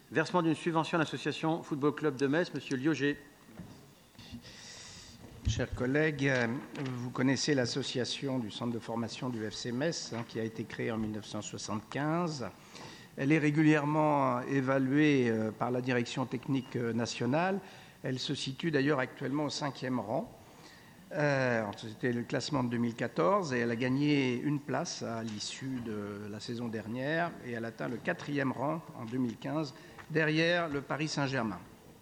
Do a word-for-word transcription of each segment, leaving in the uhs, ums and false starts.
Versement d'une subvention à l'association Football Club de Metz, Monsieur Liogé. Chers collègues, vous connaissez l'association du centre de formation du F C Metz, hein, qui a été créée en mille neuf cent soixante-quinze. Elle est régulièrement évaluée par la direction technique nationale. Elle se situe d'ailleurs actuellement au cinquième rang. Euh, C'était le classement de deux mille quatorze et elle a gagné une place à l'issue de la saison dernière et elle atteint le quatrième rang en deux mille quinze, derrière le Paris Saint-Germain.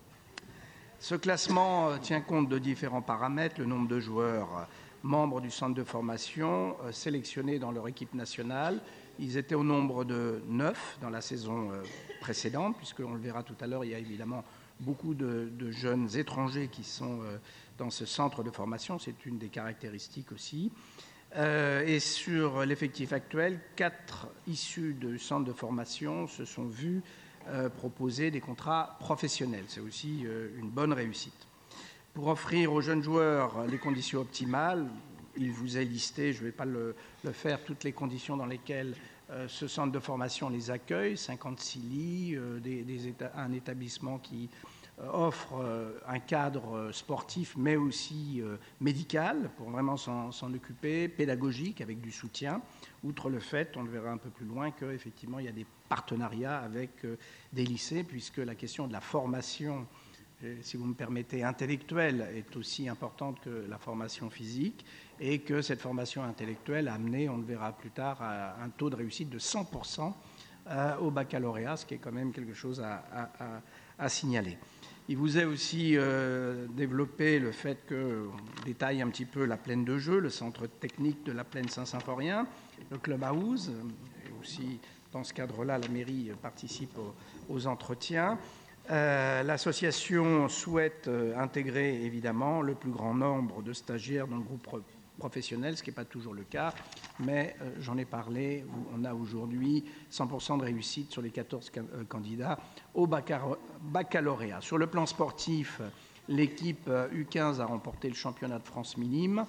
Ce classement tient compte de différents paramètres, le nombre de joueurs membres du centre de formation sélectionnés dans leur équipe nationale. Ils étaient au nombre de neuf dans la saison précédente, puisqu'on le verra tout à l'heure, il y a évidemment beaucoup de, de jeunes étrangers qui sont dans ce centre de formation. C'est une des caractéristiques aussi. Euh, et sur l'effectif actuel, quatre issus du centre de formation se sont vus Euh, proposer des contrats professionnels. C'est aussi euh, une bonne réussite. Pour offrir aux jeunes joueurs les conditions optimales, il vous est listé, je ne vais pas le, le faire, toutes les conditions dans lesquelles euh, ce centre de formation les accueille, cinquante-six lits, euh, des, des éta- un établissement qui euh, offre euh, un cadre sportif, mais aussi euh, médical, pour vraiment s'en, s'en occuper, pédagogique, avec du soutien. Outre le fait, on le verra un peu plus loin, qu'effectivement, il y a des partenariats avec euh, des lycées, puisque la question de la formation, euh, si vous me permettez, intellectuelle, est aussi importante que la formation physique, et que cette formation intellectuelle a amené, on le verra plus tard, à un taux de réussite de cent pour cent euh, au baccalauréat, ce qui est quand même quelque chose à, à, à, à signaler. Il vous est aussi euh, développé le fait qu'on détaille un petit peu la plaine de jeu, le centre technique de la plaine Saint-Symphorien, le clubhouse, et aussi dans ce cadre-là, la mairie participe aux, aux entretiens. Euh, l'association souhaite euh, intégrer évidemment le plus grand nombre de stagiaires dans le groupe pro- professionnel, ce qui n'est pas toujours le cas, mais euh, j'en ai parlé, on a aujourd'hui cent pour cent de réussite sur les quatorze ca- euh, candidats au bacca- baccalauréat. Sur le plan sportif, l'équipe U quinze a remporté le championnat de France minime,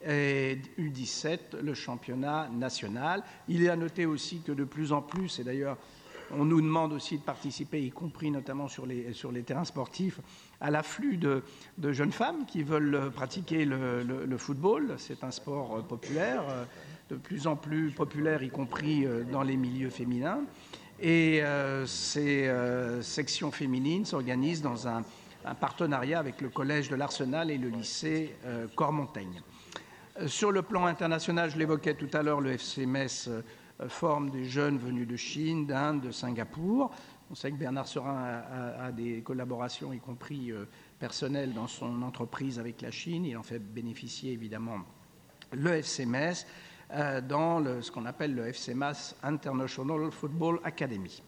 et U dix-sept, le championnat national. Il est à noter aussi que de plus en plus, et d'ailleurs on nous demande aussi de participer, y compris notamment sur les, sur les terrains sportifs, à l'afflux de, de jeunes femmes qui veulent pratiquer le, le, le football. C'est un sport populaire, de plus en plus populaire, y compris dans les milieux féminins. Et euh, ces euh, sections féminines s'organisent dans un, un partenariat avec le collège de l'Arsenal et le lycée euh, Cormontaigne. Sur le plan international, je l'évoquais tout à l'heure, le F C Metz euh, forme des jeunes venus de Chine, d'Inde, de Singapour. On sait que Bernard Serin a, a, a des collaborations, y compris euh, personnelles, dans son entreprise avec la Chine. Il en fait bénéficier évidemment le F C Metz euh, dans le, ce qu'on appelle le F C Metz International Football Academy.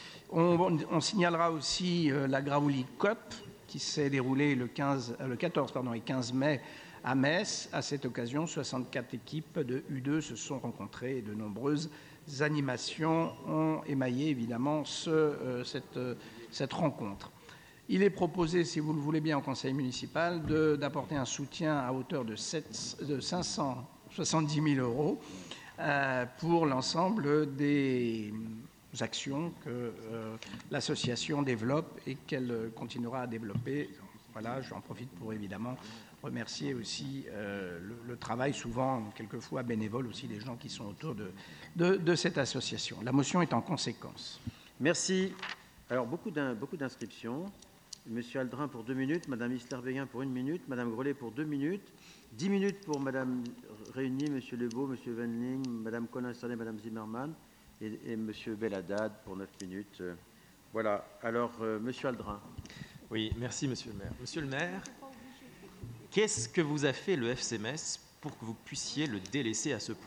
On, on signalera aussi euh, la Graouli Cup qui s'est déroulée le, quinze, euh, le quatorze pardon, et quinze mai à Metz. À cette occasion, soixante-quatre équipes de U deux se sont rencontrées et de nombreuses animations ont émaillé évidemment ce, euh, cette, euh, cette rencontre. Il est proposé, si vous le voulez bien, au conseil municipal de, d'apporter un soutien à hauteur de, sept, de cinq cent soixante-dix mille euros euh, pour l'ensemble des actions que euh, l'association développe et qu'elle continuera à développer. Voilà, j'en profite pour évidemment remercier aussi euh, le, le travail, souvent, quelquefois bénévole aussi, des gens qui sont autour de, de, de cette association. La motion est en conséquence. Merci. Alors, beaucoup, d'in, beaucoup d'inscriptions. Monsieur Aldrin pour deux minutes, Madame Isler-Béguin pour une minute, Madame Grelet pour deux minutes, dix minutes pour Madame Réunie, Monsieur Lebeau, Monsieur Venling, Madame Colin-Sternet, Madame Zimmermann et, et Monsieur Belladad pour neuf minutes. Voilà. Alors, euh, Monsieur Aldrin. Oui, merci Monsieur le maire. Monsieur le maire, qu'est-ce que vous a fait le F C Metz pour que vous puissiez le délaisser à ce point ?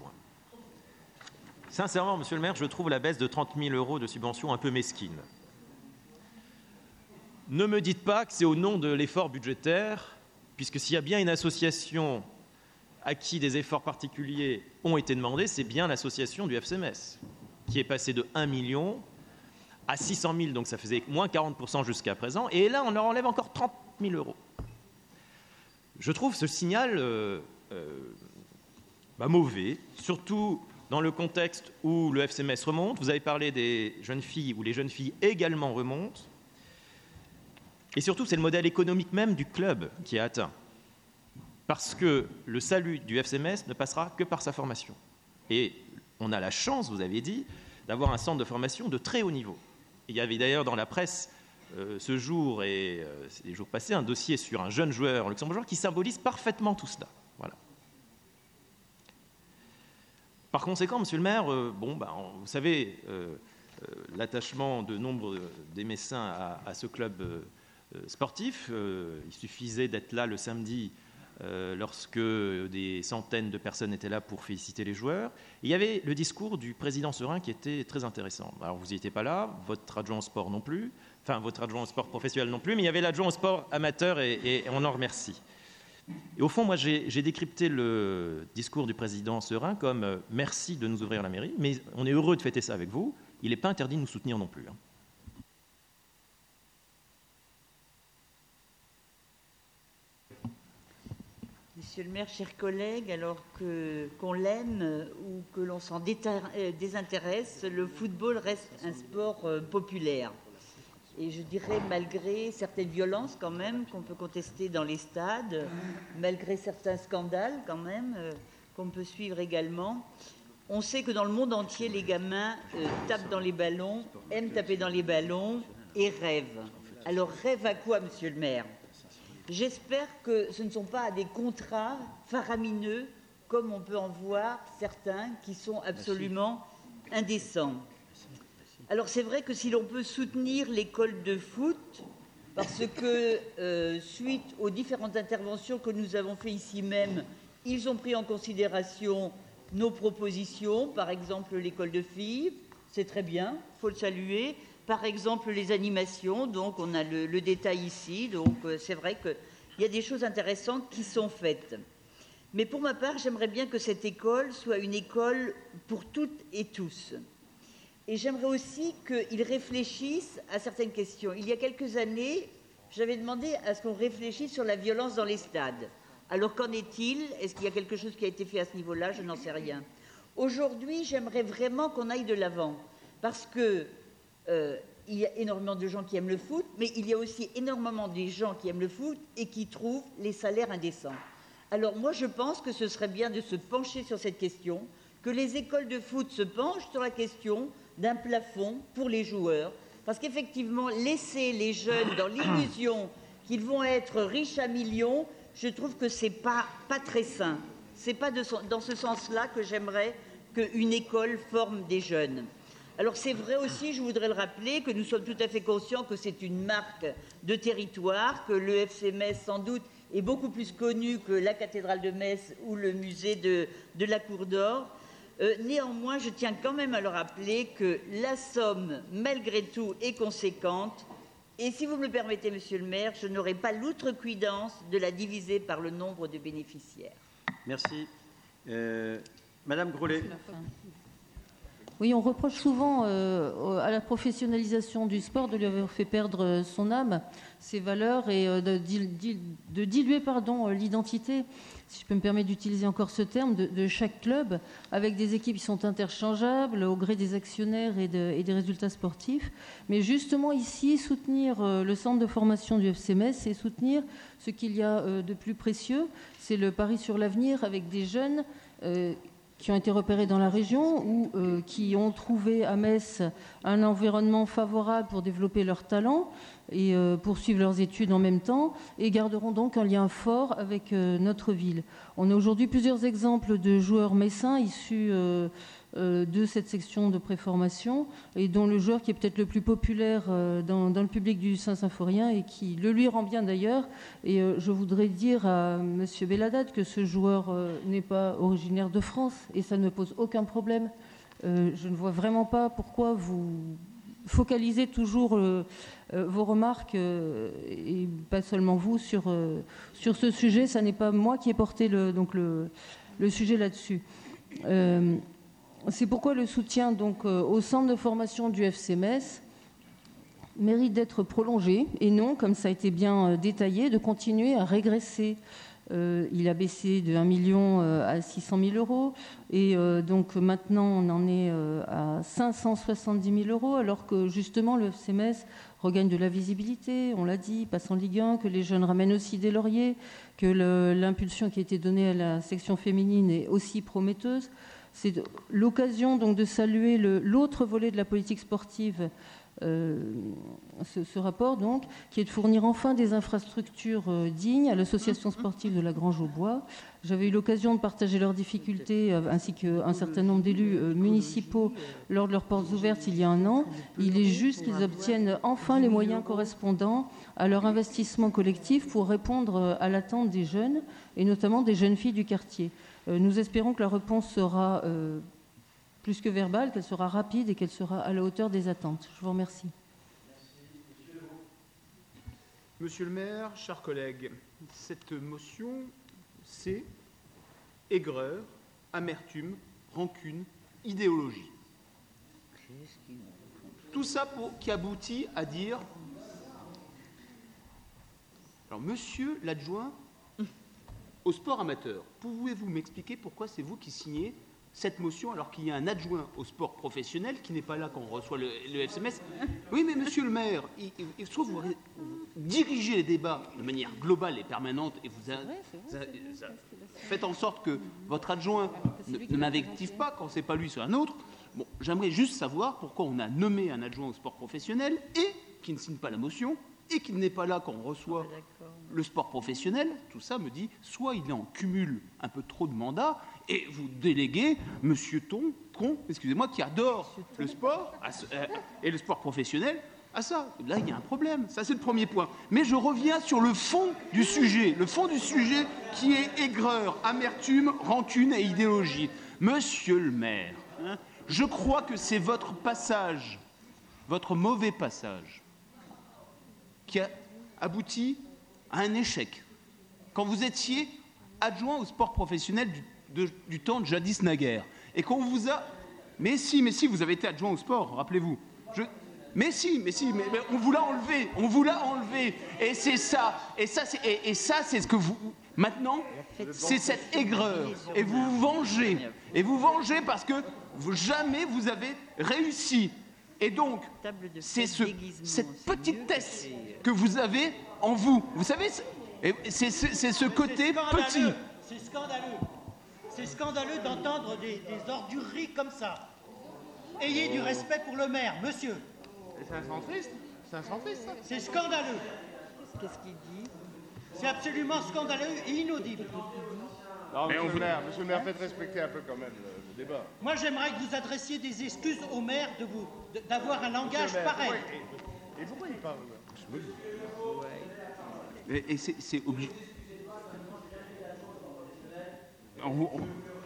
Sincèrement, Monsieur le maire, je trouve la baisse de trente mille euros de subvention un peu mesquine. Ne me dites pas que c'est au nom de l'effort budgétaire, puisque s'il y a bien une association à qui des efforts particuliers ont été demandés, c'est bien l'association du F C Metz, qui est passée de un million à six cent mille, donc ça faisait moins quarante pour cent jusqu'à présent, et là on leur enlève encore trente mille euros. Je trouve ce signal euh, euh, bah, mauvais, surtout dans le contexte où le F C Metz remonte. Vous avez parlé des jeunes filles, où les jeunes filles également remontent. Et surtout, c'est le modèle économique même du club qui est atteint. Parce que le salut du F C Metz ne passera que par sa formation. Et on a la chance, vous avez dit, d'avoir un centre de formation de très haut niveau. Il y avait d'ailleurs dans la presse euh, ce jour et euh, les jours passés un dossier sur un jeune joueur luxembourgeois qui symbolise parfaitement tout cela. Voilà. Par conséquent, monsieur le maire, euh, bon, ben, vous savez, euh, euh, l'attachement de nombre des Messins à, à ce club euh, sportif, euh, il suffisait d'être là le samedi euh, lorsque des centaines de personnes étaient là pour féliciter les joueurs. Et il y avait le discours du président Serin qui était très intéressant. Alors vous n'y étiez pas là, votre adjoint au sport non plus, enfin votre adjoint au sport professionnel non plus, mais il y avait l'adjoint au sport amateur et, et on en remercie. Et au fond, moi, j'ai, j'ai décrypté le discours du président Serin comme euh, « merci de nous ouvrir la mairie, mais on est heureux de fêter ça avec vous. Il n'est pas interdit de nous soutenir non plus. Hein. » Monsieur le maire, chers collègues, alors que, qu'on l'aime ou que l'on s'en désintéresse, le football reste un sport euh, populaire. Et je dirais, malgré certaines violences quand même qu'on peut contester dans les stades, malgré certains scandales quand même euh, qu'on peut suivre également, on sait que dans le monde entier, les gamins euh, tapent dans les ballons, aiment taper dans les ballons et rêvent. Alors rêve à quoi, monsieur le maire ? J'espère que ce ne sont pas des contrats faramineux comme on peut en voir certains qui sont absolument indécents. Alors c'est vrai que si l'on peut soutenir l'école de foot, parce que euh, suite aux différentes interventions que nous avons faites ici même, ils ont pris en considération nos propositions, par exemple l'école de filles, c'est très bien, il faut le saluer. Par exemple les animations, donc on a le, le détail ici, donc euh, c'est vrai qu'il y a des choses intéressantes qui sont faites. Mais pour ma part, j'aimerais bien que cette école soit une école pour toutes et tous. Et j'aimerais aussi qu'ils réfléchissent à certaines questions. Il y a quelques années, j'avais demandé à ce qu'on réfléchisse sur la violence dans les stades. Alors qu'en est-il ? Est-ce qu'il y a quelque chose qui a été fait à ce niveau-là ? Je n'en sais rien. Aujourd'hui, j'aimerais vraiment qu'on aille de l'avant. Parce que euh, il y a énormément de gens qui aiment le foot, mais il y a aussi énormément de gens qui aiment le foot et qui trouvent les salaires indécents. Alors moi, je pense que ce serait bien de se pencher sur cette question, que les écoles de foot se penchent sur la question d'un plafond pour les joueurs, parce qu'effectivement, laisser les jeunes dans l'illusion qu'ils vont être riches à millions, je trouve que c'est pas, pas très sain. C'est pas de, dans ce sens-là que j'aimerais qu'une école forme des jeunes. Alors c'est vrai aussi, je voudrais le rappeler, que nous sommes tout à fait conscients que c'est une marque de territoire, que le F C Metz, sans doute, est beaucoup plus connu que la cathédrale de Metz ou le musée de, de la Cour d'Or. Euh, néanmoins, je tiens quand même à le rappeler que la somme, malgré tout, est conséquente. Et si vous me le permettez, monsieur le maire, je n'aurai pas l'outrecuidance de la diviser par le nombre de bénéficiaires. Merci. Euh, Madame Grolet. Oui, on reproche souvent euh, à la professionnalisation du sport de lui avoir fait perdre son âme, ses valeurs et euh, de, de diluer pardon, l'identité, si je peux me permettre d'utiliser encore ce terme, de, de chaque club, avec des équipes qui sont interchangeables au gré des actionnaires et, de, et des résultats sportifs. Mais justement ici, soutenir euh, le centre de formation du F C Metz, c'est soutenir ce qu'il y a euh, de plus précieux, c'est le pari sur l'avenir avec des jeunes euh, qui ont été repérés dans la région ou euh, qui ont trouvé à Metz un environnement favorable pour développer leurs talents et euh, poursuivre leurs études en même temps et garderont donc un lien fort avec euh, notre ville. On a aujourd'hui plusieurs exemples de joueurs messins issus euh, euh, de cette section de préformation et dont le joueur qui est peut-être le plus populaire euh, dans, dans le public du Saint-Symphorien et qui le lui rend bien d'ailleurs. Et euh, je voudrais dire à M. Belladad que ce joueur euh, n'est pas originaire de France et ça ne pose aucun problème. Euh, je ne vois vraiment pas pourquoi vous focalisez toujours euh, euh, vos remarques euh, et pas seulement vous sur, euh, sur ce sujet. Ça n'est pas moi qui ai porté le, donc le, le sujet là-dessus. Euh, c'est pourquoi le soutien donc, euh, au centre de formation du F C Metz mérite d'être prolongé et non, comme ça a été bien euh, détaillé, de continuer à régresser Euh, il a baissé de un million à six cent mille euros. Et euh, donc maintenant, on en est euh, à cinq cent soixante-dix mille euros, alors que justement, le F C Metz regagne de la visibilité, on l'a dit, passe en Ligue un, que les jeunes ramènent aussi des lauriers, que le, l'impulsion qui a été donnée à la section féminine est aussi prometteuse. C'est l'occasion donc de saluer le, l'autre volet de la politique sportive, euh, ce, ce rapport donc, qui est de fournir enfin des infrastructures euh, dignes à l'association sportive de la Grange-aux-Bois. J'avais eu l'occasion de partager leurs difficultés euh, ainsi qu'un certain nombre d'élus euh, municipaux lors de leurs portes ouvertes il y a un an. Il est juste qu'ils obtiennent enfin les moyens correspondants à leur investissement collectif pour répondre à l'attente des jeunes et notamment des jeunes filles du quartier. Euh, nous espérons que la réponse sera euh, plus que verbale, qu'elle sera rapide et qu'elle sera à la hauteur des attentes. Je vous remercie. Monsieur le maire, chers collègues, cette motion, c'est aigreur, amertume, rancune, idéologie. Tout ça pour, qui aboutit à dire... Alors, monsieur l'adjoint au sport amateur, pouvez-vous m'expliquer pourquoi c'est vous qui signez cette motion alors qu'il y a un adjoint au sport professionnel qui n'est pas là quand on reçoit le, le F C Metz? Oui, mais monsieur le maire, il, il, il se trouve vous, vous dirigez les débats de manière globale et permanente et vous, a, vrai, vrai, a, a, faites en sorte que votre adjoint ne, ne m'invective pas quand c'est pas lui, c'est un autre. Bon, j'aimerais juste savoir pourquoi on a nommé un adjoint au sport professionnel et qui ne signe pas la motion et qui n'est pas là quand on reçoit le sport professionnel. Tout ça me dit, soit il est en cumul un peu trop de mandats, et vous déléguez Monsieur Ton, Con, excusez-moi, qui adore le sport à, euh, et le sport professionnel, à ça. Là, il y a un problème. Ça, c'est le premier point. Mais je reviens sur le fond du sujet, le fond du sujet qui est aigreur, amertume, rancune et idéologie. Monsieur le maire, hein, je crois que c'est votre passage, votre mauvais passage, qui a abouti à un échec. Quand vous étiez adjoint au sport professionnel du, de, du temps de jadis naguère, et qu'on vous a... Mais si, mais si, vous avez été adjoint au sport, rappelez-vous. Je... Mais si, mais si, mais, mais on vous l'a enlevé, on vous l'a enlevé. Et c'est ça, et ça, c'est, et, et ça, c'est ce que vous... Maintenant, c'est cette aigreur. Et vous vous vengez. Et vous vengez parce que vous, jamais vous avez réussi. Et donc, c'est ce, cette petitesse que vous avez en vous. Vous savez, c'est, c'est, c'est ce côté petit. C'est scandaleux. C'est scandaleux d'entendre des, des ordureries comme ça. Ayez du respect pour le maire, monsieur. C'est un centriste. C'est un centriste, ça. C'est scandaleux. Qu'est-ce qu'il dit? C'est absolument scandaleux et inaudible. Non, monsieur, le maire, monsieur le maire, faites respecter un peu quand même le, le débat. Moi, j'aimerais que vous adressiez des excuses au maire de vous, de, d'avoir un langage maire, pareil. Ouais, et, et pourquoi il parle? Et, et c'est, c'est obligé. On, on...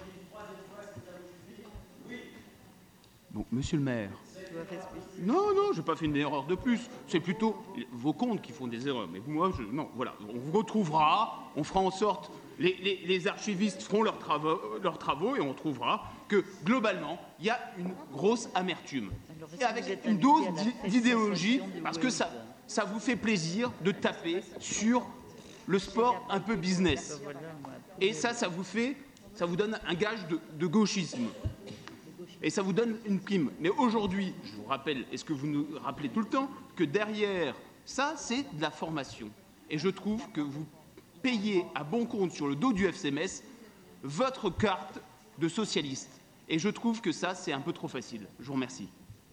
Bon, monsieur le maire. Non, non, je n'ai pas fait une erreur de plus. C'est plutôt vos comptes qui font des erreurs. Mais moi, je, non, voilà. On vous retrouvera, on fera en sorte, les, les, les archivistes feront leurs travaux, leurs travaux et on trouvera que, globalement, il y a une grosse amertume. Alors, et avec une dose d'idéologie, parce que ça, ça vous fait plaisir de taper sur le sport un peu business. Et ça, ça vous fait, ça vous donne un gage de, de gauchisme. Et ça vous donne une prime. Mais aujourd'hui, je vous rappelle, est-ce que vous nous rappelez tout le temps, que derrière ça, c'est de la formation. Et je trouve que vous payez à bon compte sur le dos du F C Metz votre carte de socialiste. Et je trouve que ça, c'est un peu trop facile. Je vous remercie.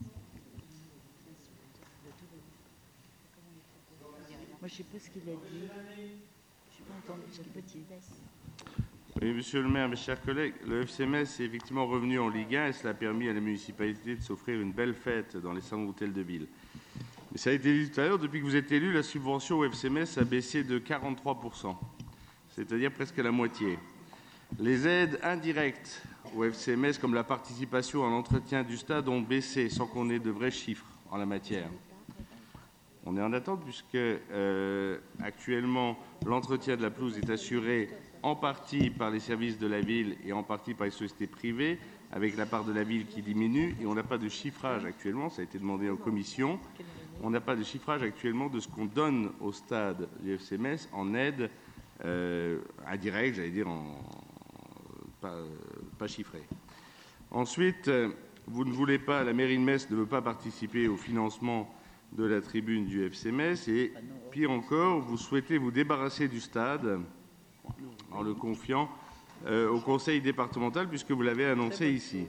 Moi, je ne sais pas ce qu'il a dit. Je n'ai pas entendu ce qu'il dit. Oui, monsieur le maire, mes chers collègues, le F C Metz est effectivement revenu en Ligue un et cela a permis à la municipalité de s'offrir une belle fête dans les salons d'hôtel de ville. Mais ça a été dit tout à l'heure, depuis que vous êtes élu, la subvention au F C Metz a baissé de quarante-trois pour cent, c'est-à-dire presque à la moitié. Les aides indirectes au F C Metz, comme la participation à l'entretien du stade, ont baissé sans qu'on ait de vrais chiffres en la matière. On est en attente puisque euh, actuellement l'entretien de la pelouse est assuré en partie par les services de la ville et en partie par les sociétés privées, avec la part de la ville qui diminue, et on n'a pas de chiffrage actuellement, ça a été demandé en commission, on n'a pas de chiffrage actuellement de ce qu'on donne au stade du F C Metz en aide euh, indirect, j'allais dire, en, pas, pas chiffré. Ensuite, vous ne voulez pas, la mairie de Metz ne veut pas participer au financement de la tribune du F C Metz et, pire encore, vous souhaitez vous débarrasser du stade en le confiant euh, au conseil départemental puisque vous l'avez annoncé ici.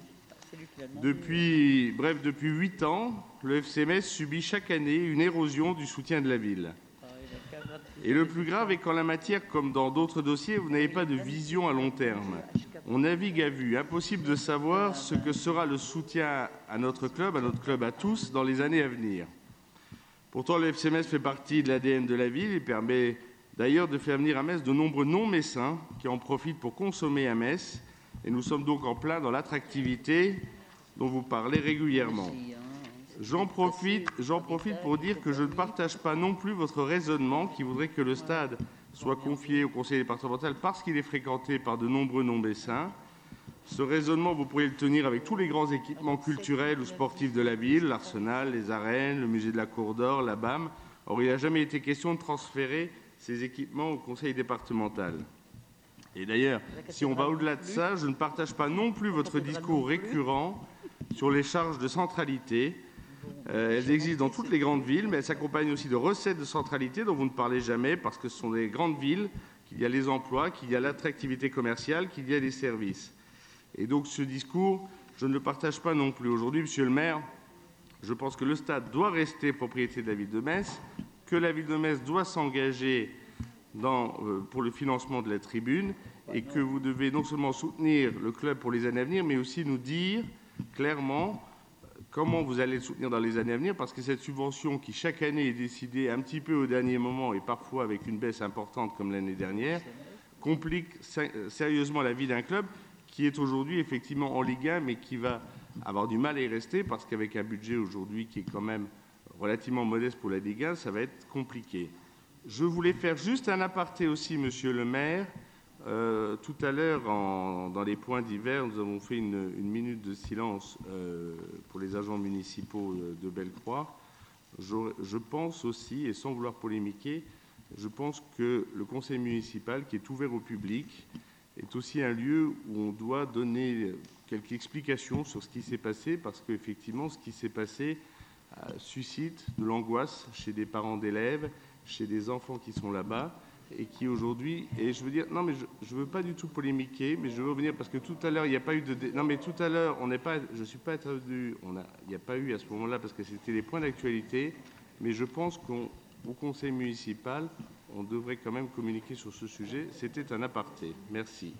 Depuis, bref, depuis huit ans, le F C Metz subit chaque année une érosion du soutien de la ville. Et le plus grave est qu'en la matière, comme dans d'autres dossiers, vous n'avez pas de vision à long terme. On navigue à vue. Impossible de savoir ce que sera le soutien à notre club, à notre club à tous, dans les années à venir. Pourtant, le F C Metz fait partie de l'A D N de la ville et permet d'ailleurs de faire venir à Metz de nombreux non-messins qui en profitent pour consommer à Metz. Et nous sommes donc en plein dans l'attractivité dont vous parlez régulièrement. J'en profite, j'en profite pour dire que je ne partage pas non plus votre raisonnement qui voudrait que le stade soit confié au conseil départemental parce qu'il est fréquenté par de nombreux non-messins. Ce raisonnement, vous pourriez le tenir avec tous les grands équipements culturels ou sportifs de la ville, l'Arsenal, les arènes, le musée de la Cour d'Or, la B A M. Or, il n'a jamais été question de transférer ces équipements au conseil départemental. Et d'ailleurs, si on va au-delà de ça, je ne partage pas non plus votre discours récurrent sur les charges de centralité. Euh, elles existent dans toutes les grandes villes, mais elles s'accompagnent aussi de recettes de centralité dont vous ne parlez jamais parce que ce sont des grandes villes qu'il y a les emplois, qu'il y a l'attractivité commerciale, qu'il y a les services. Et donc ce discours, je ne le partage pas non plus. Aujourd'hui, Monsieur le maire, je pense que le stade doit rester propriété de la ville de Metz, que la ville de Metz doit s'engager dans, euh, pour le financement de la tribune et que vous devez non seulement soutenir le club pour les années à venir, mais aussi nous dire clairement comment vous allez le soutenir dans les années à venir, parce que cette subvention qui chaque année est décidée un petit peu au dernier moment et parfois avec une baisse importante comme l'année dernière, complique sérieusement la vie d'un club qui est aujourd'hui effectivement en Ligue un, mais qui va avoir du mal à y rester, parce qu'avec un budget aujourd'hui qui est quand même relativement modeste pour la Ligue un, ça va être compliqué. Je voulais faire juste un aparté aussi, Monsieur le maire. Euh, tout à l'heure, dans les points divers, nous avons fait une, une minute de silence euh, pour les agents municipaux de, de Bellecroix. Je, je pense aussi, et sans vouloir polémiquer, je pense que le conseil municipal, qui est ouvert au public, est aussi un lieu où on doit donner quelques explications sur ce qui s'est passé, parce qu'effectivement, ce qui s'est passé euh, suscite de l'angoisse chez des parents d'élèves, chez des enfants qui sont là-bas, et qui aujourd'hui, et je veux dire, non mais je ne veux pas du tout polémiquer, mais je veux revenir, parce que tout à l'heure, il n'y a pas eu de... Non mais tout à l'heure, on n'est pas, je ne suis pas intervenu, on a, il n'y a pas eu à ce moment-là, parce que c'était les points d'actualité, mais je pense qu'au conseil municipal, on devrait quand même communiquer sur ce sujet. C'était un aparté. Merci.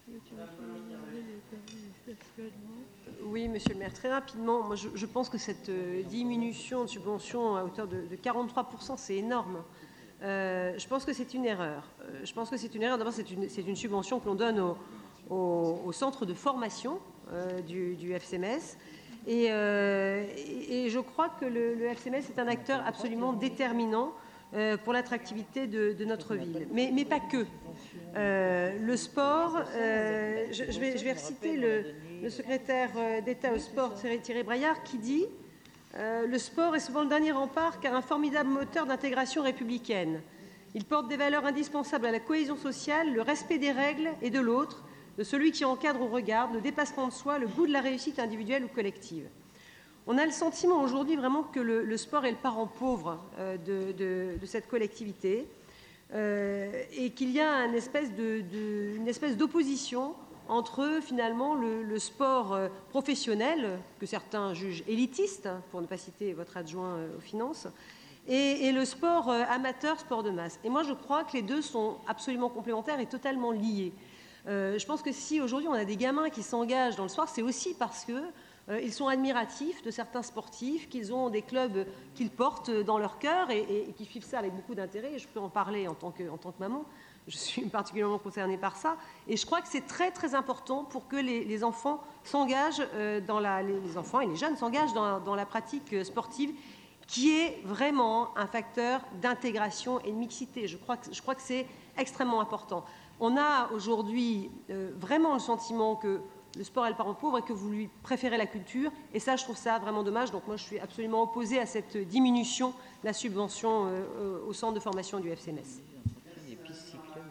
Oui, monsieur le maire, très rapidement, moi je, je pense que cette euh, diminution de subvention à hauteur de, de quarante-trois pour cent, c'est énorme. Euh, je pense que c'est une erreur. Euh, je pense que c'est une erreur. D'abord, c'est une, c'est une subvention que l'on donne au, au, au centre de formation euh, du, du F C Metz. Et, euh, et, et je crois que le, le F C Metz est un acteur absolument déterminant euh, pour l'attractivité de, de notre ville. Mais, mais pas que. Euh, le sport, euh, je, je, vais, je vais reciter le, le secrétaire d'État au sport, Thierry Braillard, qui dit euh, « Le sport est souvent le dernier rempart car un formidable moteur d'intégration républicaine. Il porte des valeurs indispensables à la cohésion sociale, le respect des règles et de l'autre, de celui qui encadre ou regarde, le dépassement de soi, le goût de la réussite individuelle ou collective. » On a le sentiment aujourd'hui vraiment que le, le sport est le parent pauvre euh, de, de, de cette collectivité euh, et qu'il y a une espèce, de, de, une espèce d'opposition entre finalement le, le sport euh, professionnel, que certains jugent élitiste, pour ne pas citer votre adjoint euh, aux finances, et, et le sport euh, amateur, sport de masse. Et moi je crois que les deux sont absolument complémentaires et totalement liés. Euh, je pense que si aujourd'hui on a des gamins qui s'engagent dans le sport, c'est aussi parce que Euh, ils sont admiratifs de certains sportifs, qu'ils ont des clubs qu'ils portent dans leur cœur et, et, et qui suivent ça avec beaucoup d'intérêt. Je peux en parler en tant que, en tant que maman. Je suis particulièrement concernée par ça. Et je crois que c'est très, très important pour que les, les enfants s'engagent euh, dans la... Les, les enfants et les jeunes s'engagent dans, dans la pratique sportive qui est vraiment un facteur d'intégration et de mixité. Je crois que, je crois que c'est extrêmement important. On a aujourd'hui euh, vraiment le sentiment que le sport est le parent pauvre et que vous lui préférez la culture. Et ça, je trouve ça vraiment dommage. Donc moi, je suis absolument opposée à cette diminution de la subvention euh, au centre de formation du F C Metz.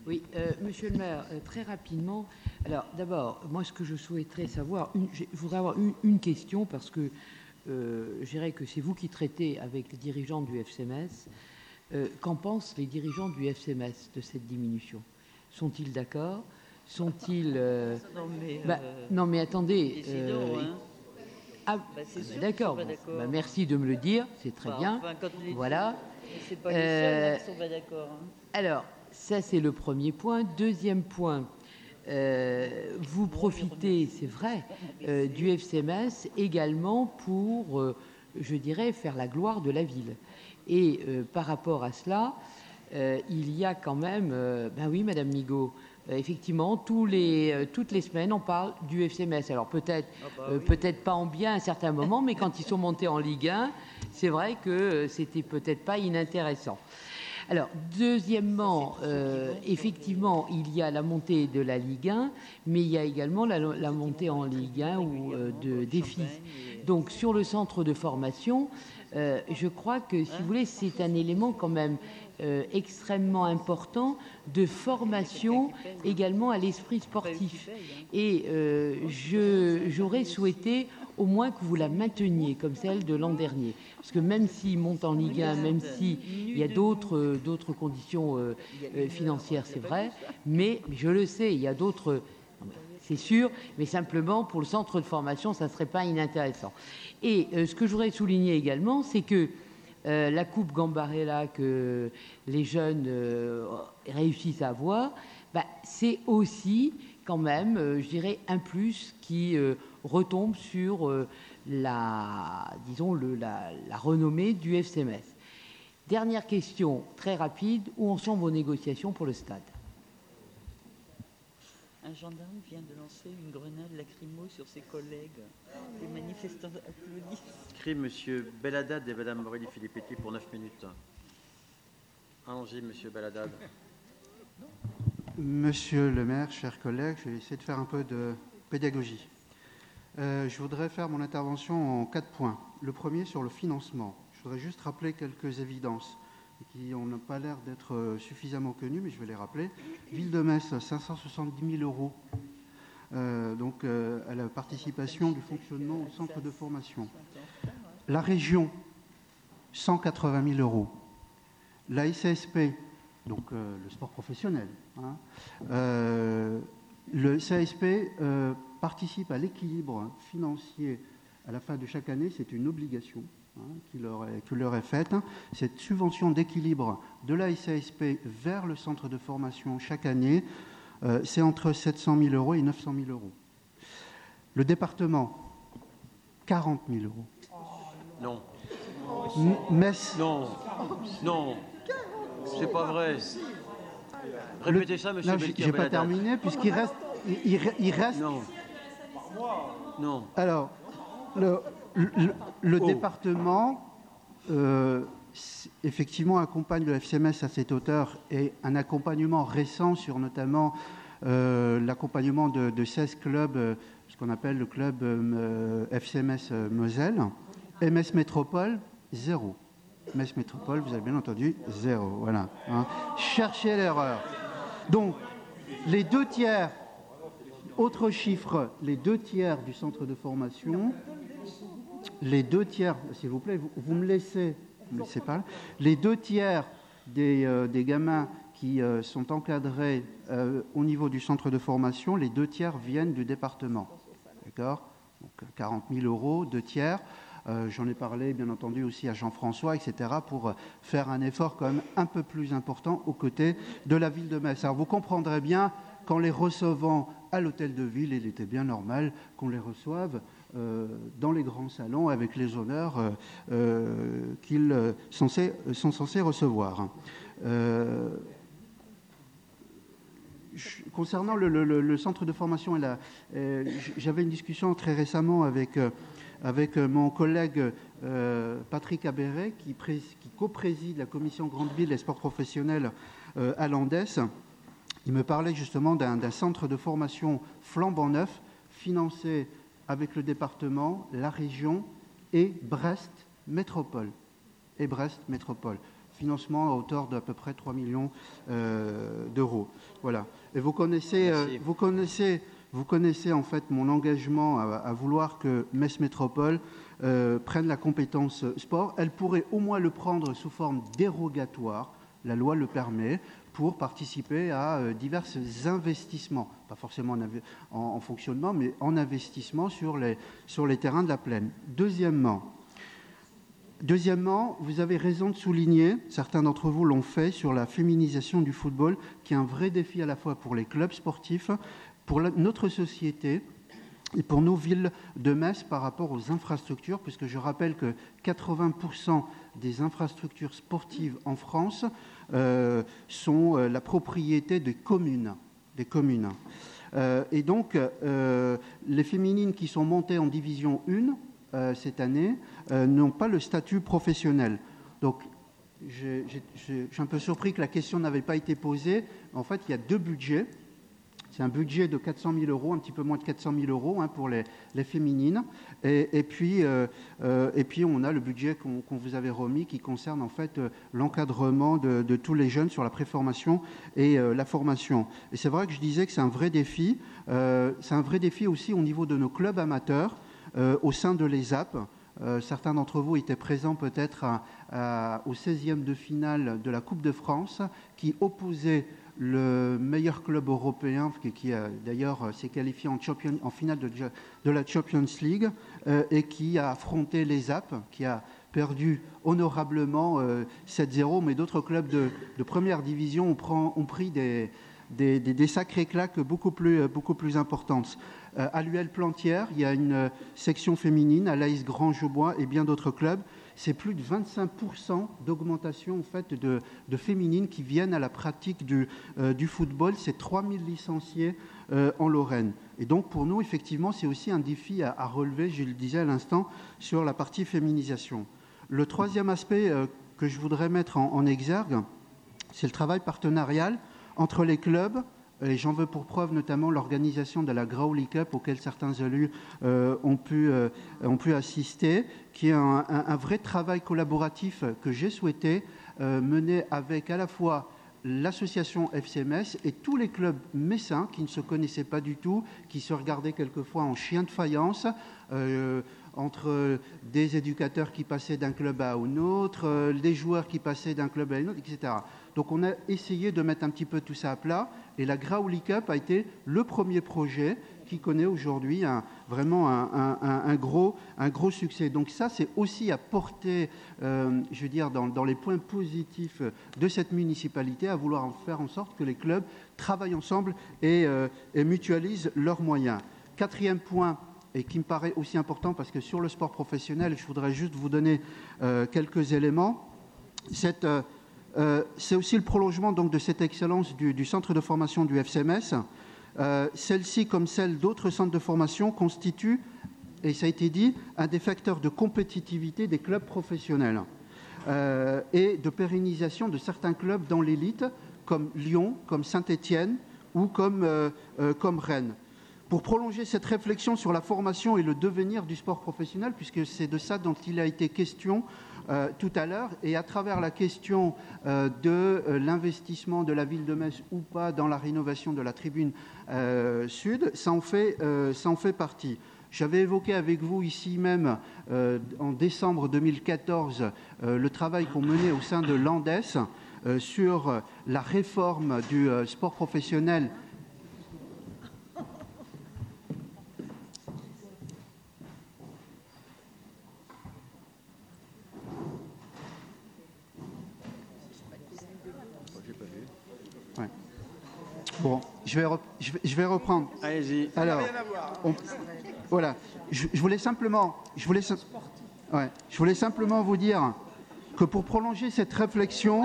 Oui, euh, Monsieur le maire, euh, très rapidement. Alors, d'abord, moi, ce que je souhaiterais savoir, une, je voudrais avoir une, une question parce que euh, je dirais que c'est vous qui traitez avec les dirigeants du F C M S. Euh, qu'en pensent les dirigeants du F C M S de cette diminution? Sont-ils d'accord? Sont-ils euh, non, mais, bah, euh, non, mais attendez. décidons, euh, hein. Ah, bah, c'est bah, sûr d'accord. qu'ils sont pas Bon, d'accord. bah, merci de me le dire, c'est très Enfin, bien. enfin, quand les- Voilà. C'est pas les Euh, seuls hein, qui sont pas d'accord. hein. Alors, ça c'est le premier point. Deuxième point, euh, vous profitez, c'est vrai, euh, du F C M S également pour, euh, je dirais, faire la gloire de la ville. Et euh, par rapport à cela, euh, il y a quand même, euh, ben oui, Madame Migaud, euh, effectivement, tous les, euh, toutes les semaines, on parle du F C M S. Alors peut-être, Ah bah euh, oui. peut-être pas en bien à certains moments, mais quand ils sont montés en Ligue un, c'est vrai que euh, c'était peut-être pas inintéressant. Alors, deuxièmement, euh, effectivement, il y a la montée de la Ligue un, mais il y a également la, la montée en Ligue un ou euh, de défis. Donc, sur le centre de formation, euh, je crois que, si vous voulez, c'est un élément quand même euh, extrêmement important de formation également à l'esprit sportif. Et euh, je, j'aurais souhaité au moins que vous la mainteniez comme celle de l'an dernier. Parce que même s'il monte en Ligue un, même s'il y a d'autres, d'autres conditions euh, euh, financières, c'est vrai, mais je le sais, il y a d'autres... C'est sûr, mais simplement pour le centre de formation, ça ne serait pas inintéressant. Et euh, ce que je voudrais souligner également, c'est que euh, la coupe Gambarella que les jeunes euh, réussissent à avoir, bah, c'est aussi quand même, euh, je dirais, un plus qui euh, retombe sur euh, la, disons, le, la, la renommée du F C M S. Dernière question, très rapide, où en sont vos négociations pour le stade? Un gendarme vient de lancer une grenade lacrymo sur ses collègues. Les manifestants applaudissent. Écrit Monsieur Belladad et Madame Aurélie Filippetti pour neuf minutes. Allons-y, Monsieur Belladad. Monsieur le maire, chers collègues, je vais essayer de faire un peu de pédagogie. Euh, je voudrais faire mon intervention en quatre points. Le premier sur le financement. Je voudrais juste rappeler quelques évidences qui n'ont pas l'air d'être suffisamment connues, mais je vais les rappeler. Ville de Metz, cinq cent soixante-dix mille euros euh, donc, euh, à la participation du fonctionnement au centre de formation. La région, cent quatre-vingt mille euros. La I C S P, donc euh, le sport professionnel, hein, euh, le C A S P euh, participe à l'équilibre financier à la fin de chaque année, c'est une obligation hein, qui, leur est, qui leur est faite. Cette subvention d'équilibre de la C A S P vers le centre de formation chaque année, euh, c'est entre sept cent mille euros et neuf cent mille euros. Le département, quarante mille euros. Non. Metz. Non. Non. C'est pas vrai. Répétez Le, ça, monsieur non, Belkir j'ai pas Belladad. terminé, puisqu'il reste... Il, il, il reste... Non. Non. Alors, le, le, le Oh. département, euh, effectivement, accompagne le F C M S à cette hauteur et un accompagnement récent sur notamment euh, l'accompagnement de, de seize clubs, euh, ce qu'on appelle le club euh, F C M S euh, Moselle. M S Métropole, zéro. M S Métropole, vous avez bien entendu, zéro. Voilà. Hein. Cherchez l'erreur. Donc, les deux tiers, autre chiffre, les deux tiers du centre de formation, les deux tiers, s'il vous plaît, vous, vous me laissez, vous me laissez parler, les deux tiers des, euh, des gamins qui euh, sont encadrés euh, au niveau du centre de formation, les deux tiers viennent du département. D'accord ? Donc, quarante mille euros, deux tiers. Euh, j'en ai parlé, bien entendu, aussi à Jean-François, et cetera, pour faire un effort quand même un peu plus important aux côtés de la ville de Metz. Alors, vous comprendrez bien qu'en les recevant à l'hôtel de ville, il était bien normal qu'on les reçoive euh, dans les grands salons avec les honneurs euh, euh, qu'ils euh, censés, sont censés recevoir. Euh, concernant le, le, le centre de formation, et la, euh, j'avais une discussion très récemment avec... Euh, avec mon collègue euh, Patrick Abéret, qui, pré- qui co-préside la commission Grande Ville et Sport Professionnel euh, à l'Andes. Il me parlait justement d'un, d'un centre de formation flambant neuf, financé avec le département, la région et Brest Métropole. Et Brest Métropole. financement à hauteur d'à peu près trois millions euh, d'euros. Voilà. Et vous connaissez, euh, vous connaissez, vous connaissez en fait mon engagement à, à vouloir que Metz Métropole euh, prenne la compétence sport. Elle pourrait au moins le prendre sous forme dérogatoire, la loi le permet, pour participer à euh, divers investissements, pas forcément en, en, en fonctionnement, mais en investissement sur les, sur les terrains de la plaine. Deuxièmement, Deuxièmement, vous avez raison de souligner, certains d'entre vous l'ont fait, sur la féminisation du football, qui est un vrai défi à la fois pour les clubs sportifs, pour la, notre société et pour nos villes de Metz par rapport aux infrastructures, puisque je rappelle que quatre-vingts pour cent des infrastructures sportives en France euh, sont euh, la propriété des communes. Des communes. Euh, et donc, euh, les féminines qui sont montées en division un, Euh, cette année, euh, n'ont pas le statut professionnel. Donc, je, je, je, je suis un peu surpris que la question n'avait pas été posée. En fait, il y a deux budgets. C'est un budget de quatre cent mille euros, un petit peu moins de quatre cent mille euros hein, pour les, les féminines. Et, et, puis, euh, euh, et puis, on a le budget qu'on, qu'on vous avait remis qui concerne en fait euh, l'encadrement de, de tous les jeunes sur la préformation et euh, la formation. Et c'est vrai que je disais que c'est un vrai défi. Euh, c'est un vrai défi aussi au niveau de nos clubs amateurs. Euh, au sein de l'E S A P. Euh, certains d'entre vous étaient présents peut-être à, à, au seizième de finale de la Coupe de France qui opposait le meilleur club européen qui, qui a, d'ailleurs s'est qualifié en, champion, en finale de, de la Champions League euh, et qui a affronté l'E S A P, qui a perdu honorablement euh, sept zéro, mais d'autres clubs de, de première division ont, prend, ont pris des, des, des, des sacrées claques beaucoup plus, beaucoup plus importantes. Euh, à l'U L Plantière, il y a une euh, section féminine, à l'A I S Grand-Jaubois et bien d'autres clubs. C'est plus de vingt-cinq pour cent d'augmentation en fait, de, de féminines qui viennent à la pratique du, euh, du football. C'est trois mille licenciés euh, en Lorraine. Et donc pour nous, effectivement, c'est aussi un défi à, à relever, je le disais à l'instant, sur la partie féminisation. Le troisième aspect euh, que je voudrais mettre en, en exergue, c'est le travail partenarial entre les clubs. Et j'en veux pour preuve notamment l'organisation de la Growly Cup auquel certains élus euh, ont, pu, euh, ont pu assister, qui est un, un, un vrai travail collaboratif que j'ai souhaité euh, mener avec à la fois l'association F C Metz et tous les clubs messins qui ne se connaissaient pas du tout, qui se regardaient quelquefois en chien de faïence, euh, entre des éducateurs qui passaient d'un club à un autre, euh, des joueurs qui passaient d'un club à un autre, et cetera. Donc on a essayé de mettre un petit peu tout ça à plat et la Growly Cup a été le premier projet qui connaît aujourd'hui un, vraiment un, un, un, gros, un gros succès. Donc ça, c'est aussi à porter, euh, je veux dire, dans, dans les points positifs de cette municipalité, à vouloir faire en sorte que les clubs travaillent ensemble et, euh, et mutualisent leurs moyens. Quatrième point, et qui me paraît aussi important, parce que sur le sport professionnel, je voudrais juste vous donner euh, quelques éléments. Cette... Euh, Euh, c'est aussi le prolongement donc, de cette excellence du, du centre de formation du F C Metz. Euh, celle-ci, comme celle d'autres centres de formation, constitue, et ça a été dit, un des facteurs de compétitivité des clubs professionnels euh, et de pérennisation de certains clubs dans l'élite, comme Lyon, comme Saint-Étienne ou comme, euh, euh, comme Rennes. Pour prolonger cette réflexion sur la formation et le devenir du sport professionnel, puisque c'est de ça dont il a été question euh, tout à l'heure, et à travers la question euh, de euh, l'investissement de la ville de Metz ou pas dans la rénovation de la tribune euh, sud, ça en fait, euh, ça en fait partie. J'avais évoqué avec vous ici même, euh, en décembre deux mille quatorze, euh, le travail qu'on menait au sein de l'Andes euh, sur la réforme du euh, sport professionnel. Ouais. Bon, je vais, rep- je vais, je vais reprendre. Allez-y. Alors, on, voilà, je, je voulais simplement, je voulais, ouais, je voulais simplement vous dire que pour prolonger cette réflexion,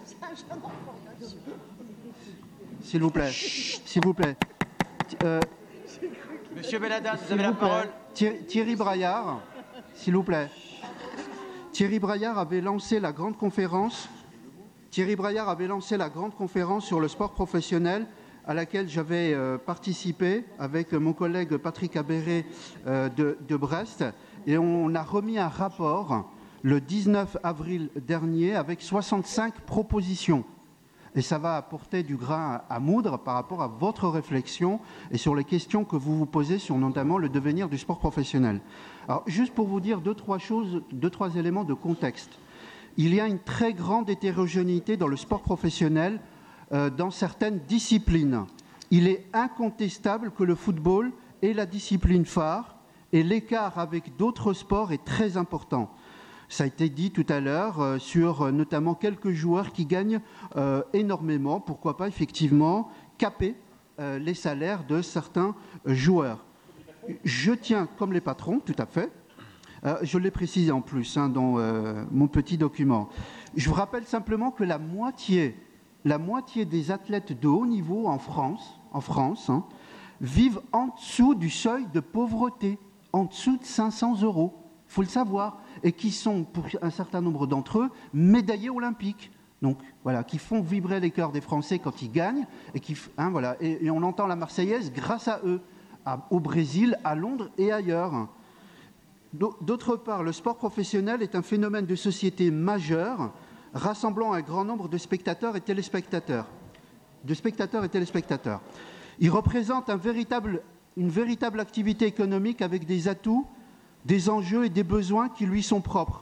s'il vous plaît, s'il vous plaît, euh, Monsieur Belladas, vous avez la parole. Thierry, Thierry Braillard, s'il vous plaît. Thierry Braillard avait lancé la grande conférence. Thierry Braillard avait lancé la grande conférence sur le sport professionnel à laquelle j'avais euh, participé avec mon collègue Patrick Abéré euh, de, de Brest. Et on a remis un rapport le dix-neuf avril dernier avec soixante-cinq propositions. Et ça va apporter du grain à moudre par rapport à votre réflexion et sur les questions que vous vous posez sur notamment le devenir du sport professionnel. Alors, juste pour vous dire deux, trois choses, deux, trois éléments de contexte. Il y a une très grande hétérogénéité dans le sport professionnel, euh, dans certaines disciplines. Il est incontestable que le football est la discipline phare et l'écart avec d'autres sports est très important. Ça a été dit tout à l'heure euh, sur euh, notamment quelques joueurs qui gagnent euh, énormément. Pourquoi pas effectivement caper euh, les salaires de certains euh, joueurs. Je tiens, comme les patrons, tout à fait, euh, je l'ai précisé en plus hein, dans euh, mon petit document. Je vous rappelle simplement que la moitié, la moitié des athlètes de haut niveau en France, en France hein, vivent en dessous du seuil de pauvreté, en dessous de cinq cents euros. Il faut le savoir. Et qui sont, pour un certain nombre d'entre eux, médaillés olympiques. Donc, voilà, qui font vibrer les cœurs des Français quand ils gagnent. Et, qui, hein, voilà, et, et on entend la Marseillaise grâce à eux, à, au Brésil, à Londres et ailleurs. D'autre part, le sport professionnel est un phénomène de société majeur, rassemblant un grand nombre de spectateurs et téléspectateurs. De spectateurs et téléspectateurs. Il représente un véritable, une véritable activité économique avec des atouts, des enjeux et des besoins qui lui sont propres.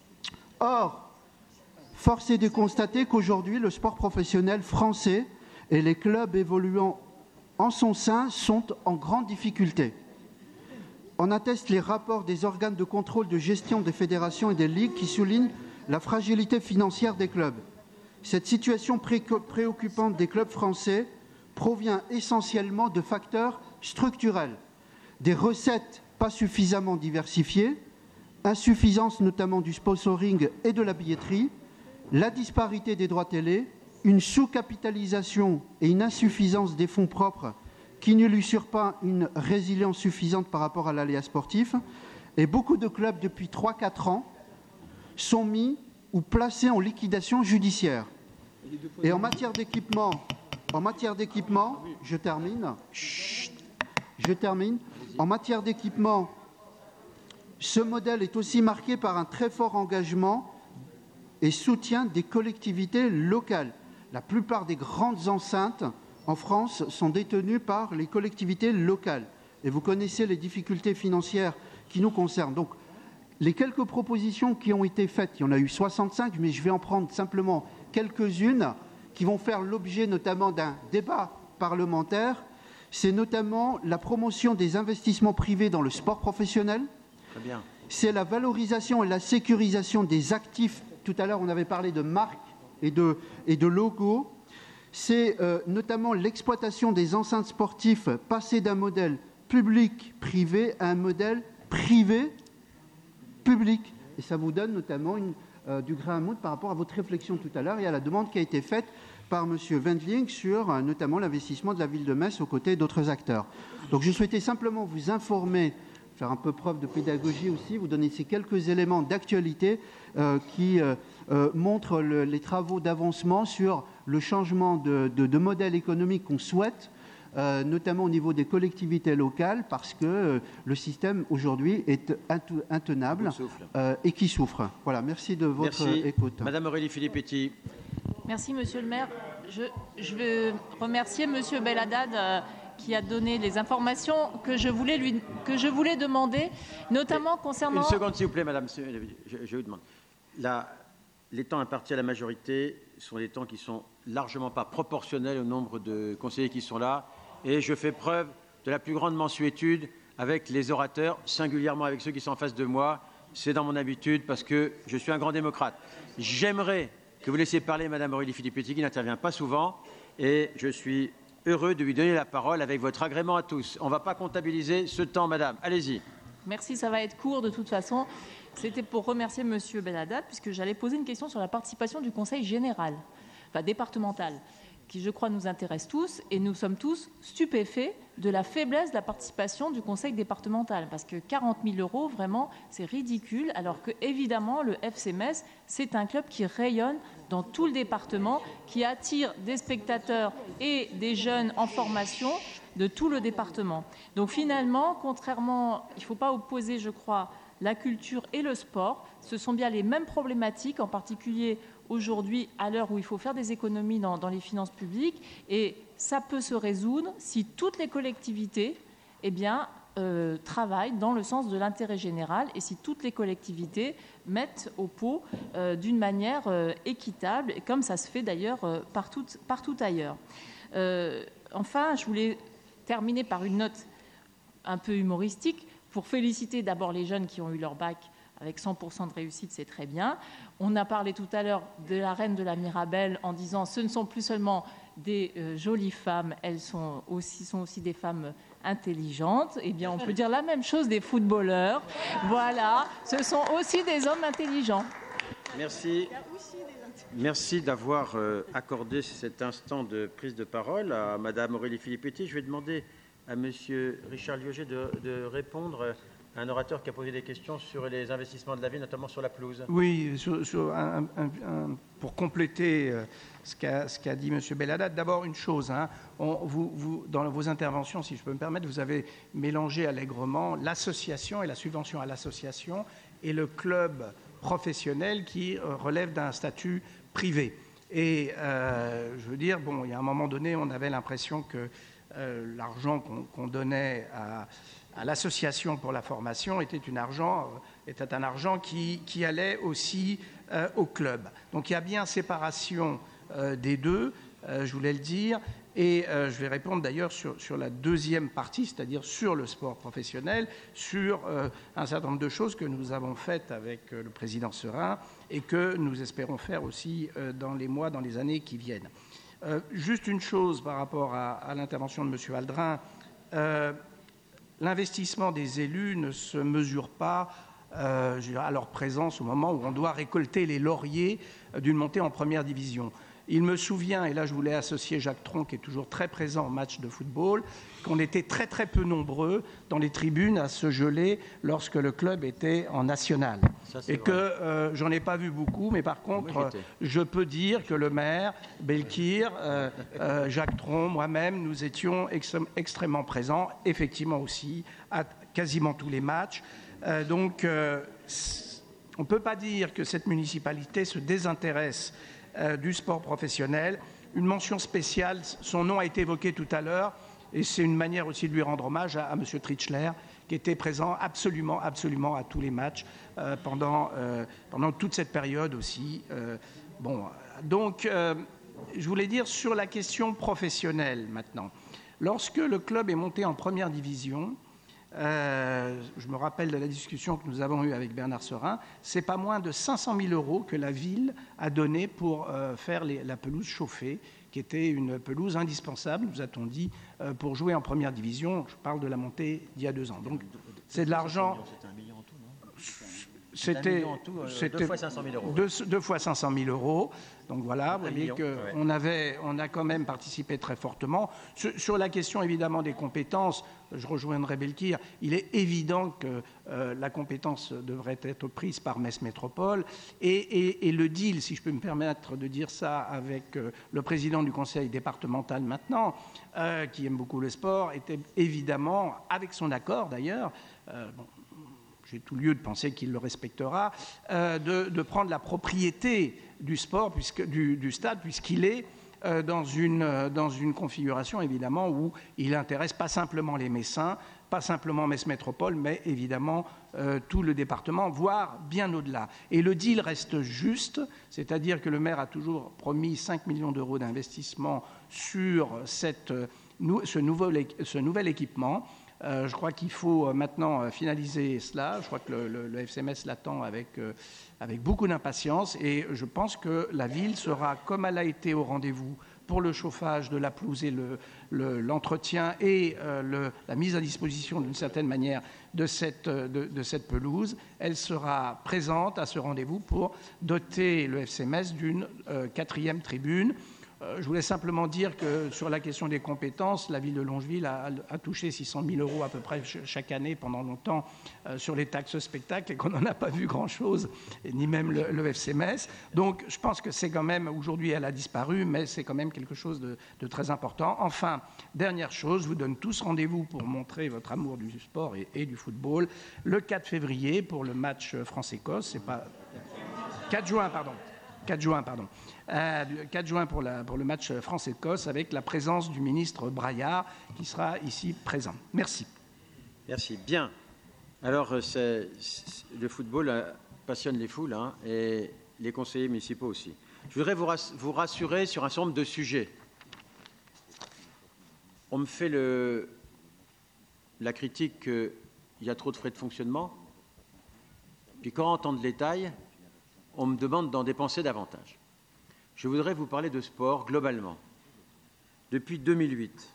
Or, force est de constater qu'aujourd'hui, le sport professionnel français et les clubs évoluant en son sein sont en grande difficulté. En attestent les rapports des organes de contrôle de gestion des fédérations et des ligues qui soulignent la fragilité financière des clubs. Cette situation pré- préoccupante des clubs français provient essentiellement de facteurs structurels, des recettes pas suffisamment diversifiées, insuffisance notamment du sponsoring et de la billetterie, la disparité des droits télé, une sous-capitalisation et une insuffisance des fonds propres qui ne lui assurent pas une résilience suffisante par rapport à l'aléa sportif. Et beaucoup de clubs, depuis trois à quatre ans, sont mis ou placés en liquidation judiciaire. Et en matière d'équipement, en matière d'équipement, je termine, chut, je termine, en matière d'équipement, ce modèle est aussi marqué par un très fort engagement et soutien des collectivités locales. La plupart des grandes enceintes en France sont détenues par les collectivités locales. Et vous connaissez les difficultés financières qui nous concernent. Donc, les quelques propositions qui ont été faites, il y en a eu soixante-cinq, mais je vais en prendre simplement quelques-unes qui vont faire l'objet notamment d'un débat parlementaire. C'est notamment la promotion des investissements privés dans le sport professionnel. Très bien. C'est la valorisation et la sécurisation des actifs. Tout à l'heure, on avait parlé de marques et de, et de logos. C'est euh, notamment l'exploitation des enceintes sportives, passer d'un modèle public-privé à un modèle privé-public. Et ça vous donne notamment une, euh, du grain à moudre par rapport à votre réflexion tout à l'heure et à la demande qui a été faite par M. Wendling sur euh, notamment l'investissement de la ville de Metz aux côtés d'autres acteurs. Donc je souhaitais simplement vous informer, faire un peu preuve de pédagogie aussi, vous donner ces quelques éléments d'actualité euh, qui euh, euh, montrent le, les travaux d'avancement sur le changement de, de, de modèle économique qu'on souhaite, euh, notamment au niveau des collectivités locales, parce que euh, le système aujourd'hui est intenable euh, et qui souffre. Voilà, merci de votre merci. écoute. Madame Aurélie Filippetti. Merci, Monsieur le maire. Je, je veux remercier Monsieur Belhaddad euh, qui a donné les informations que je voulais, lui, que je voulais demander, notamment Et concernant... Une seconde, s'il vous plaît, Madame. Je, je vous demande. La, les temps impartis à la majorité sont des temps qui sont largement pas proportionnels au nombre de conseillers qui sont là. Et je fais preuve de la plus grande mansuétude avec les orateurs, singulièrement avec ceux qui sont en face de moi. C'est dans mon habitude parce que je suis un grand démocrate. J'aimerais que vous laissiez parler Madame Aurélie Filippetti, qui n'intervient pas souvent, et je suis heureux de lui donner la parole avec votre agrément à tous. On ne va pas comptabiliser ce temps, Madame. Allez-y. Merci, ça va être court de toute façon. C'était pour remercier Monsieur Belhaddad, puisque j'allais poser une question sur la participation du Conseil général, enfin départemental, qui, je crois, nous intéresse tous, et nous sommes tous stupéfaits de la faiblesse de la participation du Conseil départemental, parce que quarante mille euros, vraiment, c'est ridicule, alors que, évidemment, le F C Metz, c'est un club qui rayonne dans tout le département, qui attire des spectateurs et des jeunes en formation de tout le département. Donc, finalement, contrairement, il ne faut pas opposer, je crois, la culture et le sport. Ce sont bien les mêmes problématiques, en particulier aujourd'hui, à l'heure où il faut faire des économies dans, dans les finances publiques. Et ça peut se résoudre si toutes les collectivités eh bien, euh, travaillent dans le sens de l'intérêt général et si toutes les collectivités mettent au pot euh, d'une manière euh, équitable, comme ça se fait d'ailleurs euh, partout, partout ailleurs. Euh, enfin, je voulais terminer par une note un peu humoristique pour féliciter d'abord les jeunes qui ont eu leur bac avec cent pour cent de réussite, c'est très bien. On a parlé tout à l'heure de la reine de la Mirabelle en disant ce ne sont plus seulement des euh, jolies femmes, elles sont aussi, sont aussi des femmes intelligentes. Eh bien, on peut dire la même chose des footballeurs. Voilà, ce sont aussi des hommes intelligents. Merci. Merci d'avoir euh, accordé cet instant de prise de parole à Madame Aurélie Filippetti. Je vais demander à Monsieur Richard Liogé de, de répondre à un orateur qui a posé des questions sur les investissements de la ville, notamment sur la pelouse. Oui, sur, sur un, un, un, pour compléter euh, ce qu'a ce qu'a dit M. Belladat, d'abord une chose, hein, on, vous, vous, dans vos interventions, si je peux me permettre, vous avez mélangé allègrement l'association et la subvention à l'association et le club professionnel qui euh, relève d'un statut privé. Et euh, je veux dire, bon, il y a un moment donné, on avait l'impression que euh, l'argent qu'on qu'on donnait à à l'association pour la formation était, une argent, était un argent qui, qui allait aussi euh, au club. Donc il y a bien séparation euh, des deux, euh, je voulais le dire, et euh, je vais répondre d'ailleurs sur, sur la deuxième partie, c'est-à-dire sur le sport professionnel, sur euh, un certain nombre de choses que nous avons faites avec euh, le président Serin et que nous espérons faire aussi euh, dans les mois, dans les années qui viennent. Euh, juste une chose par rapport à, à l'intervention de M. Aldrin. Euh, L'investissement des élus ne se mesure pas euh, à leur présence au moment où on doit récolter les lauriers d'une montée en première division. Il me souvient, et là je voulais associer Jacques Tron, qui est toujours très présent en match de football, qu'on était très très peu nombreux dans les tribunes à se geler lorsque le club était en national. Ça, et vrai. que euh, j'en ai pas vu beaucoup, mais par contre, oui, je peux dire que le maire, Belkir, euh, euh, Jacques Tron, moi-même, nous étions extré- extrêmement présents, effectivement aussi, à quasiment tous les matchs. Euh, donc, euh, on ne peut pas dire que cette municipalité se désintéresse du sport professionnel. Une mention spéciale, son nom a été évoqué tout à l'heure, et c'est une manière aussi de lui rendre hommage à, à M. Tritschler, qui était présent absolument, absolument à tous les matchs euh, pendant, euh, pendant toute cette période aussi. Euh, bon, donc, euh, je voulais dire sur la question professionnelle maintenant. Lorsque le club est monté en première division, Euh, je me rappelle de la discussion que nous avons eue avec Bernard Serin, c'est pas moins de cinq cent mille euros que la ville a donné pour euh, faire les, la pelouse chauffée, qui était une pelouse indispensable, nous a-t-on dit, euh, pour jouer en première division. Je parle de la montée d'il y a deux ans. Donc, c'est de l'argent. C'était un million en tout, non ? C'était euh, deux fois cinq cent mille euros. Deux, deux fois cinq cent mille euros. Donc voilà, vous voyez qu'on avait, on a quand même participé très fortement. Sur, sur la question évidemment des compétences, je rejoindrai Belkir, il est évident que euh, la compétence devrait être prise par Metz Métropole. Et, et, et le deal, si je peux me permettre de dire ça, avec euh, le président du conseil départemental maintenant, euh, qui aime beaucoup le sport, était évidemment, avec son accord d'ailleurs, euh, bon, j'ai tout lieu de penser qu'il le respectera, euh, de, de prendre la propriété du sport, puisque, du, du stade, puisqu'il est euh, dans, une, euh, dans une configuration, évidemment, où il intéresse pas simplement les Messins, pas simplement Metz Métropole, mais évidemment euh, tout le département, voire bien au-delà. Et le deal reste juste, c'est-à-dire que le maire a toujours promis cinq millions d'euros d'investissement sur cette, euh, nou, ce, nouvel, ce nouvel équipement. Euh, je crois qu'il faut maintenant finaliser cela. Je crois que le, le, le F C Metz l'attend avec, euh, avec beaucoup d'impatience et je pense que la ville sera, comme elle a été au rendez-vous pour le chauffage de la pelouse et le, le, l'entretien et euh, le, la mise à disposition d'une certaine manière de cette, de, de cette pelouse, elle sera présente à ce rendez-vous pour doter le F C Metz d'une euh, quatrième tribune. Euh, je voulais simplement dire que sur la question des compétences, la ville de Longeville a, a touché six cent mille euros à peu près chaque année pendant longtemps euh, sur les taxes spectacles et qu'on n'en a pas vu grand-chose, ni même le, le F C Metz. Donc je pense que c'est quand même, aujourd'hui elle a disparu, mais c'est quand même quelque chose de, de très important. Enfin, dernière chose, je vous donne tous rendez-vous pour montrer votre amour du sport et, et du football le quatre février pour le match France-Écosse. C'est pas... quatre juin, pardon. quatre juin, pardon. Euh, quatre juin pour, la, pour le match France-Écosse avec la présence du ministre Braillard qui sera ici présent. Merci. Merci. Bien. Alors, c'est, c'est, le football euh, passionne les foules hein, et les conseillers municipaux aussi. Je voudrais vous, rass- vous rassurer sur un certain nombre de sujets. On me fait le, la critique qu'il y a trop de frais de fonctionnement. Puis quand on entend de détails, on me demande d'en dépenser davantage. Je voudrais vous parler de sport globalement. Depuis deux mille huit,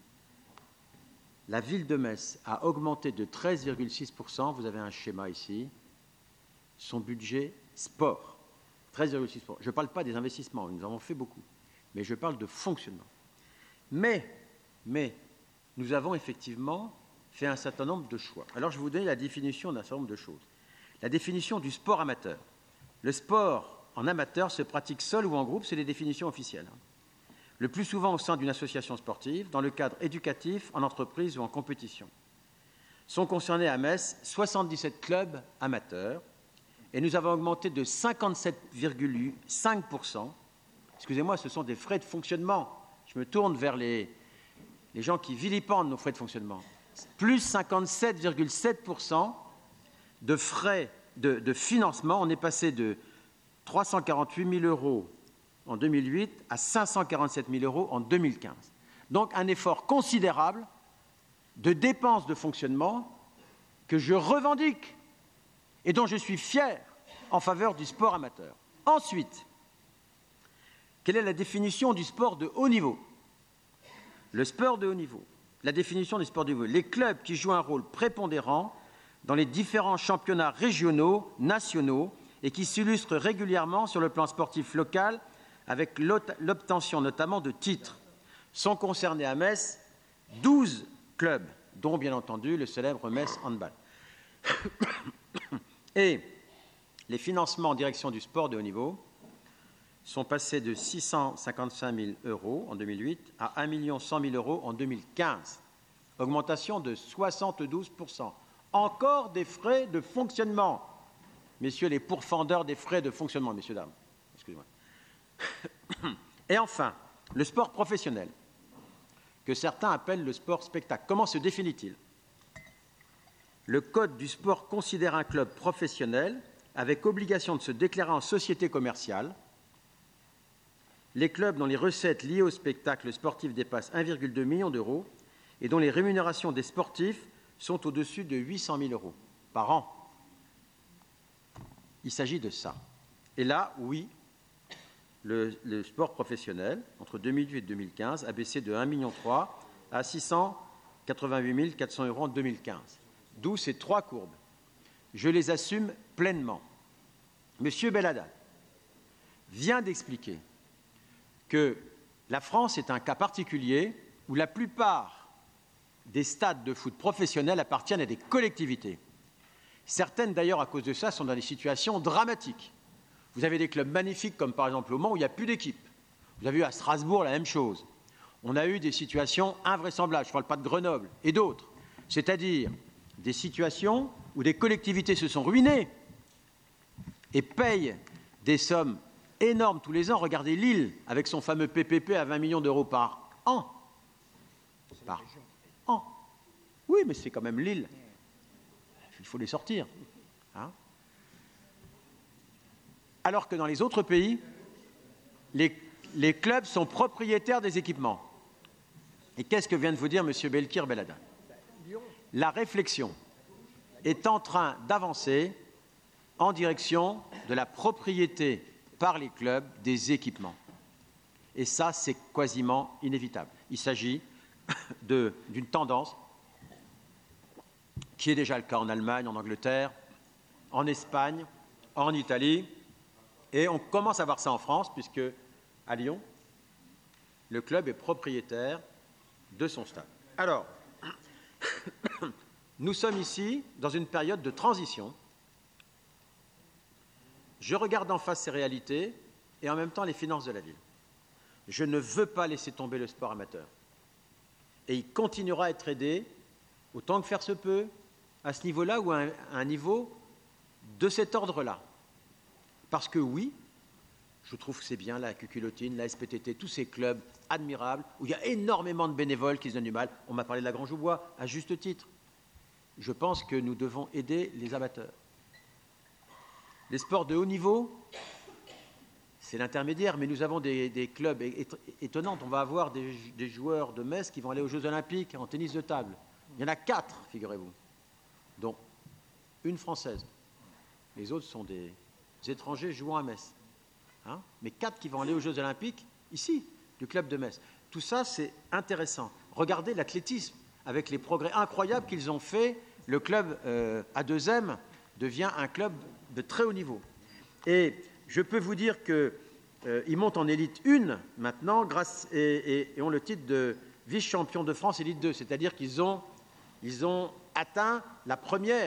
la ville de Metz a augmenté de treize virgule six pour cent, vous avez un schéma ici, son budget sport. treize virgule six pour cent. Je ne parle pas des investissements, nous en avons fait beaucoup, mais je parle de fonctionnement. Mais, mais, nous avons effectivement fait un certain nombre de choix. Alors je vais vous donner la définition d'un certain nombre de choses. La définition du sport amateur. Le sport en amateur se pratique seul ou en groupe, c'est les définitions officielles. Le plus souvent au sein d'une association sportive, dans le cadre éducatif, en entreprise ou en compétition. Sont concernés à Metz soixante-dix-sept clubs amateurs et nous avons augmenté de cinquante-sept virgule cinq pour cent. Excusez-moi, ce sont des frais de fonctionnement. Je me tourne vers les, les gens qui vilipendent nos frais de fonctionnement. Plus cinquante-sept virgule sept pour cent de frais de, de financement. On est passé de trois cent quarante-huit mille euros en deux mille huit à cinq cent quarante-sept mille euros en deux mille quinze. Donc un effort considérable de dépenses de fonctionnement que je revendique et dont je suis fier en faveur du sport amateur. Ensuite, quelle est la définition du sport de haut niveau? Le sport de haut niveau, la définition du sport de haut niveau, les clubs qui jouent un rôle prépondérant dans les différents championnats régionaux, nationaux, et qui s'illustrent régulièrement sur le plan sportif local avec l'obtention notamment de titres. Sont concernés à Metz douze clubs, dont bien entendu le célèbre Metz Handball. Et les financements en direction du sport de haut niveau sont passés de six cent cinquante-cinq mille euros en deux mille huit à un million cent mille euros en deux mille quinze. Augmentation de soixante-douze pour cent. Encore des frais de fonctionnement. Messieurs les pourfendeurs des frais de fonctionnement, messieurs, dames. Excusez-moi. Et enfin, le sport professionnel, que certains appellent le sport spectacle. Comment se définit-il? Le Code du sport considère un club professionnel avec obligation de se déclarer en société commerciale. Les clubs dont les recettes liées au spectacle sportif dépassent un virgule deux million d'euros et dont les rémunérations des sportifs sont au-dessus de huit cent mille euros par an. Il s'agit de ça. Et là, oui, le, le sport professionnel, entre deux mille huit et deux mille quinze, a baissé de un virgule trois million à six cent quatre-vingt-huit mille quatre cents euros en deux mille quinze. D'où ces trois courbes. Je les assume pleinement. Monsieur Belhaddad vient d'expliquer que la France est un cas particulier où la plupart des stades de foot professionnels appartiennent à des collectivités. Certaines, d'ailleurs, à cause de ça, sont dans des situations dramatiques. Vous avez des clubs magnifiques, comme par exemple au Mans, où il n'y a plus d'équipe. Vous avez eu à Strasbourg la même chose. On a eu des situations invraisemblables, je ne parle pas de Grenoble, et d'autres. C'est-à-dire des situations où des collectivités se sont ruinées et payent des sommes énormes tous les ans. Regardez Lille, avec son fameux P P P à vingt millions d'euros par an. Par an. Oui, mais c'est quand même Lille. Il faut les sortir. Hein? Alors que dans les autres pays, les, les clubs sont propriétaires des équipements. Et qu'est-ce que vient de vous dire M. Belkir Belhaddad? La réflexion est en train d'avancer en direction de la propriété par les clubs des équipements. Et ça, c'est quasiment inévitable. Il s'agit de, d'une tendance qui est déjà le cas en Allemagne, en Angleterre, en Espagne, en Italie, et on commence à voir ça en France, puisque à Lyon, le club est propriétaire de son stade. Alors, nous sommes ici dans une période de transition. Je regarde en face ces réalités et en même temps les finances de la ville. Je ne veux pas laisser tomber le sport amateur. Et il continuera à être aidé, autant que faire se peut, à ce niveau-là ou à un, à un niveau de cet ordre-là. Parce que oui, je trouve que c'est bien la Cuculotine, la S P T T, tous ces clubs admirables, où il y a énormément de bénévoles qui se donnent du mal. On m'a parlé de la Grange-aux-Bois, à juste titre. Je pense que nous devons aider les amateurs. Les sports de haut niveau, c'est l'intermédiaire, mais nous avons des, des clubs étonnants. On va avoir des, des joueurs de Metz qui vont aller aux Jeux Olympiques en tennis de table. Il y en a quatre, figurez-vous, dont une française. Les autres sont des étrangers jouant à Metz. Hein, mais quatre qui vont aller aux Jeux Olympiques, ici, du club de Metz. Tout ça, c'est intéressant. Regardez l'athlétisme, avec les progrès incroyables qu'ils ont faits. Le club euh, A deux M devient un club de très haut niveau. Et je peux vous dire qu'ils euh, montent en élite un maintenant, grâce, et, et, et ont le titre de vice-champion de France élite deux, c'est-à-dire qu'ils ont, ils ont atteint la première.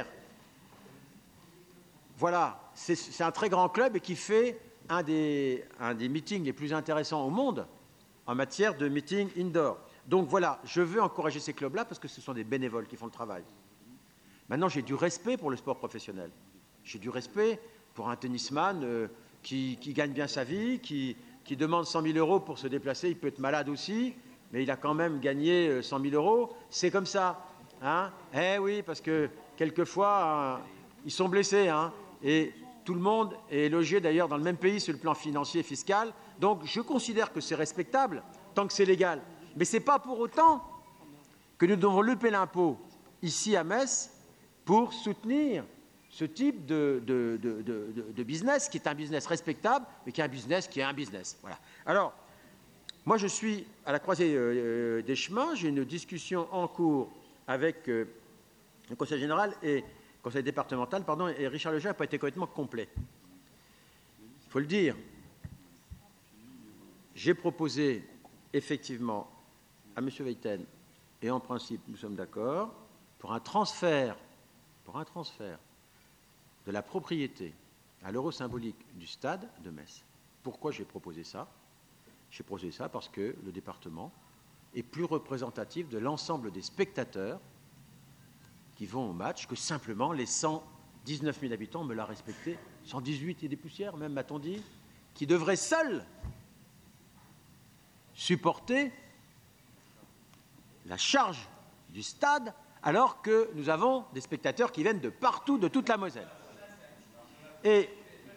Voilà, c'est un très grand club et qui fait un des, un des meetings les plus intéressants au monde en matière de meeting indoor. Donc voilà, je veux encourager ces clubs-là parce que ce sont des bénévoles qui font le travail. Maintenant, j'ai du respect pour le sport professionnel. J'ai du respect pour un tennisman euh, qui, qui gagne bien sa vie, qui, qui demande cent mille euros pour se déplacer. Il peut être malade aussi, mais il a quand même gagné cent mille euros. C'est comme ça. Hein, eh oui, parce que quelquefois, euh, ils sont blessés. Hein, et tout le monde est logé d'ailleurs dans le même pays sur le plan financier et fiscal. Donc, je considère que c'est respectable tant que c'est légal. Mais ce n'est pas pour autant que nous devons lever l'impôt ici à Metz pour soutenir ce type de, de, de, de, de business qui est un business respectable, mais qui est un business qui est un business. Voilà. Alors, moi, je suis à la croisée euh, des chemins. J'ai une discussion en cours avec euh, le Conseil général et le Conseil départemental, pardon, et Richard Lejeune n'a pas été complètement complet. Il faut le dire. J'ai proposé effectivement à M. Weiten, et en principe, nous sommes d'accord, pour un transfert, pour un transfert de la propriété à l'euro symbolique du stade de Metz. Pourquoi j'ai proposé ça? J'ai proposé ça parce que le département est plus représentatif de l'ensemble des spectateurs qui vont au match que simplement les cent dix-neuf mille habitants, on me l'a respecté, cent dix-huit et des poussières même, m'a-t-on dit, qui devraient seuls supporter la charge du stade alors que nous avons des spectateurs qui viennent de partout, de toute la Moselle. Et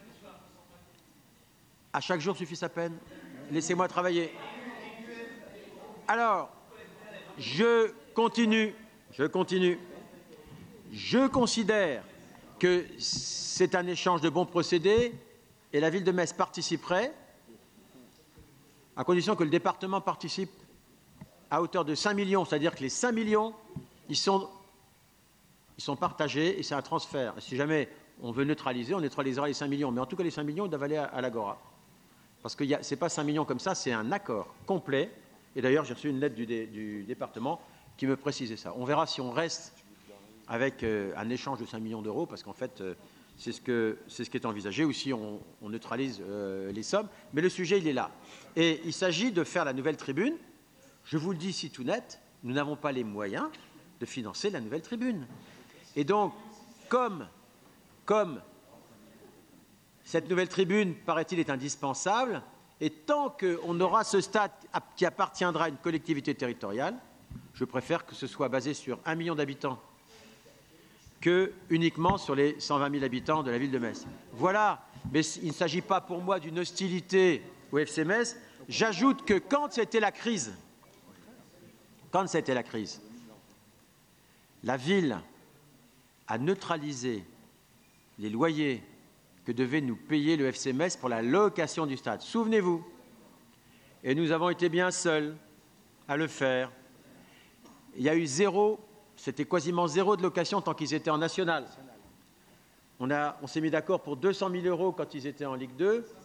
à chaque jour suffit sa peine. Laissez-moi travailler. Alors, je continue, je continue. Je considère que c'est un échange de bons procédés et la ville de Metz participerait à condition que le département participe à hauteur de cinq millions, c'est-à-dire que les cinq millions, ils sont, ils sont partagés et c'est un transfert. Et si jamais on veut neutraliser, on neutralisera les cinq millions. Mais en tout cas, les cinq millions, ils doivent aller à, à l'Agora. Parce que ce n'est pas cinq millions comme ça, c'est un accord complet. Et d'ailleurs, j'ai reçu une lettre du, dé, du département qui me précisait ça. On verra si on reste avec euh, un échange de cinq millions d'euros, parce qu'en fait, euh, c'est ce, que, c'est ce qui est envisagé, ou si on, on neutralise euh, les sommes. Mais le sujet, il est là. Et il s'agit de faire la nouvelle tribune. Je vous le dis ici tout net, nous n'avons pas les moyens de financer la nouvelle tribune. Et donc, comme, comme cette nouvelle tribune, paraît-il, est indispensable, et tant qu'on aura ce stade qui appartiendra à une collectivité territoriale, je préfère que ce soit basé sur un million d'habitants que uniquement sur les cent vingt mille habitants de la ville de Metz. Voilà, mais il ne s'agit pas pour moi d'une hostilité au F C Metz. J'ajoute que quand c'était la crise, quand c'était la crise, la ville a neutralisé les loyers que devait nous payer le F C Metz pour la location du stade. Souvenez-vous. Et nous avons été bien seuls à le faire. Il y a eu zéro, c'était quasiment zéro de location tant qu'ils étaient en national. On, a, on s'est mis d'accord pour deux cent mille euros quand ils étaient en Ligue deux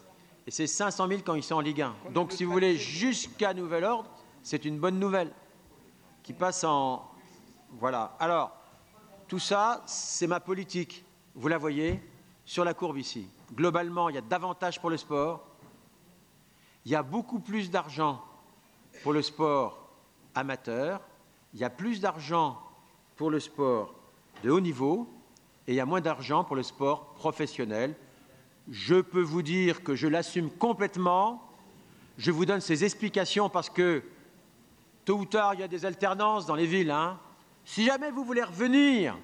Et c'est cinq cent mille quand ils sont en Ligue un. Donc, si vous voulez, jusqu'à nouvel ordre, c'est une bonne nouvelle qui passe en... Voilà. Alors, tout ça, c'est ma politique. Vous la voyez sur la courbe ici. Globalement, il y a davantage pour le sport. Il y a beaucoup plus d'argent pour le sport amateur. Il y a plus d'argent pour le sport de haut niveau. Et il y a moins d'argent pour le sport professionnel. Je peux vous dire que je l'assume complètement. Je vous donne ces explications parce que, tôt ou tard, il y a des alternances dans les villes. Hein. Si jamais vous voulez revenir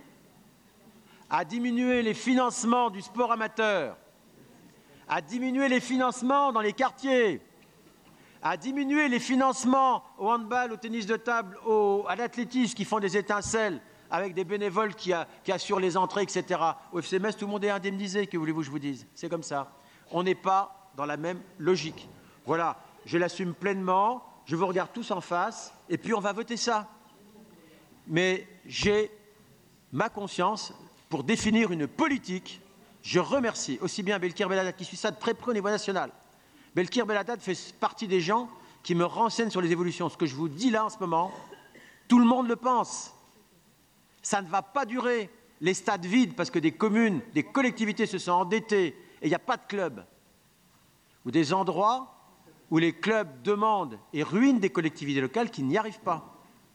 à diminuer les financements du sport amateur, à diminuer les financements dans les quartiers, à diminuer les financements au handball, au tennis de table, au, à l'athlétisme qui font des étincelles avec des bénévoles qui, a, qui assurent les entrées, et cetera. Au F C M S, tout le monde est indemnisé, que voulez-vous que je vous dise? C'est comme ça. On n'est pas dans la même logique. Voilà, je l'assume pleinement, je vous regarde tous en face, et puis on va voter ça. Mais j'ai ma conscience pour définir une politique. Je remercie aussi bien Belkir Belhaddad qui suit ça de très près au niveau national. Belkir Belhaddad fait partie des gens qui me renseignent sur les évolutions. Ce que je vous dis là en ce moment, tout le monde le pense. Ça ne va pas durer. Les stades vides parce que des communes, des collectivités se sont endettées et il n'y a pas de club. Ou des endroits où les clubs demandent et ruinent des collectivités locales qui n'y arrivent pas.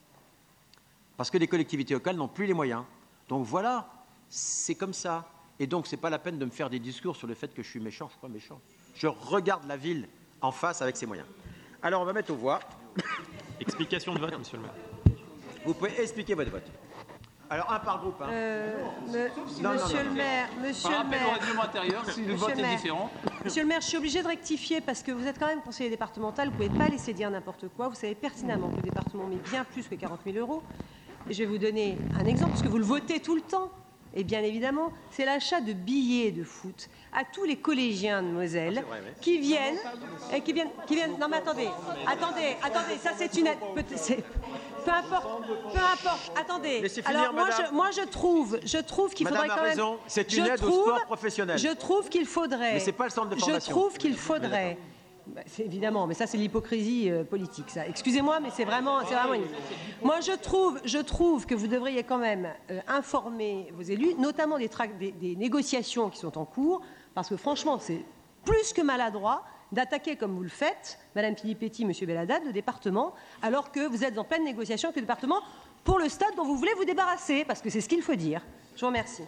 Parce que les collectivités locales n'ont plus les moyens. Donc voilà, c'est comme ça. Et donc, ce n'est pas la peine de me faire des discours sur le fait que je suis méchant. Je ne suis pas méchant. Je regarde la ville en face avec ses moyens. Alors, on va mettre aux voix. Explication de vote, monsieur le maire. Vous pouvez expliquer votre vote. Alors, un par groupe. Hein. Euh, me, non, monsieur non, non, le maire, monsieur le maire. Au règlement intérieur, si le vote est différent. Monsieur le maire, je suis obligée de rectifier parce que vous êtes quand même conseiller départemental. Vous ne pouvez pas laisser dire n'importe quoi. Vous savez pertinemment que le département met bien plus que quarante mille euros. Et je vais vous donner un exemple, parce que vous le votez tout le temps. Et bien évidemment, c'est l'achat de billets de foot à tous les collégiens de Moselle ah, vrai, ouais. qui viennent et qui viennent, qui viennent. Non mais attendez, attendez, attendez, ça c'est une. C'est, peu importe, peu importe. Attendez. Laissez finir, Alors moi madame. je, moi je trouve, je trouve qu'il Madame faudrait a quand raison, même. c'est une je aide trouve, au sport professionnel. Je trouve qu'il faudrait. Mais c'est pas le centre de formation. Je trouve qu'il faudrait. Bah, c'est évidemment, mais ça c'est l'hypocrisie euh, politique, ça. Excusez-moi, mais c'est vraiment, c'est vraiment. Une... Moi, je trouve, je trouve que vous devriez quand même euh, informer vos élus, notamment des, tra- des, des négociations qui sont en cours, parce que franchement, c'est plus que maladroit d'attaquer comme vous le faites, Madame Filippetti, Monsieur Belhaddad, le département, alors que vous êtes en pleine négociation avec le département pour le stade dont vous voulez vous débarrasser, parce que c'est ce qu'il faut dire. Je vous remercie.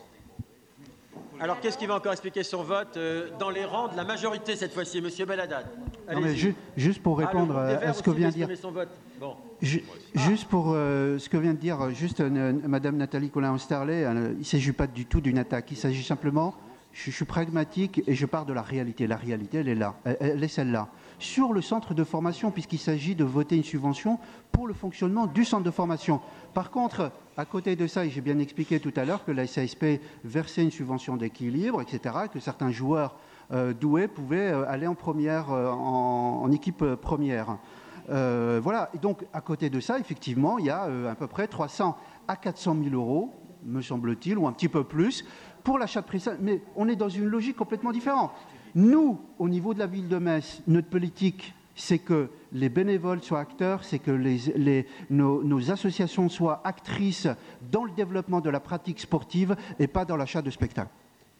Alors, qu'est-ce qui va encore expliquer son vote euh, dans les rangs de la majorité cette fois-ci, Monsieur Belhaddad? Non, mais ju- juste pour répondre ah, à ce que vient de dire, son vote. Bon. ju- juste pour euh, ce que vient de dire juste euh, Madame Nathalie Colin-Osterlet, euh, il ne s'agit pas du tout d'une attaque. Il s'agit simplement, je, je suis pragmatique et je pars de la réalité. La réalité, elle est là, elle, elle est celle-là. Sur le centre de formation, puisqu'il s'agit de voter une subvention pour le fonctionnement du centre de formation. Par contre, à côté de ça, et j'ai bien expliqué tout à l'heure que la S A S P versait une subvention d'équilibre, et cetera, que certains joueurs euh, doués pouvaient euh, aller en première, euh, en, en équipe euh, première. Euh, voilà. Et donc, à côté de ça, effectivement, il y a euh, à peu près trois cents à quatre cent mille euros, me semble-t-il, ou un petit peu plus, pour l'achat de prestations. Mais on est dans une logique complètement différente. Nous, au niveau de la ville de Metz, notre politique, c'est que les bénévoles soient acteurs, c'est que les, les, nos, nos associations soient actrices dans le développement de la pratique sportive et pas dans l'achat de spectacles.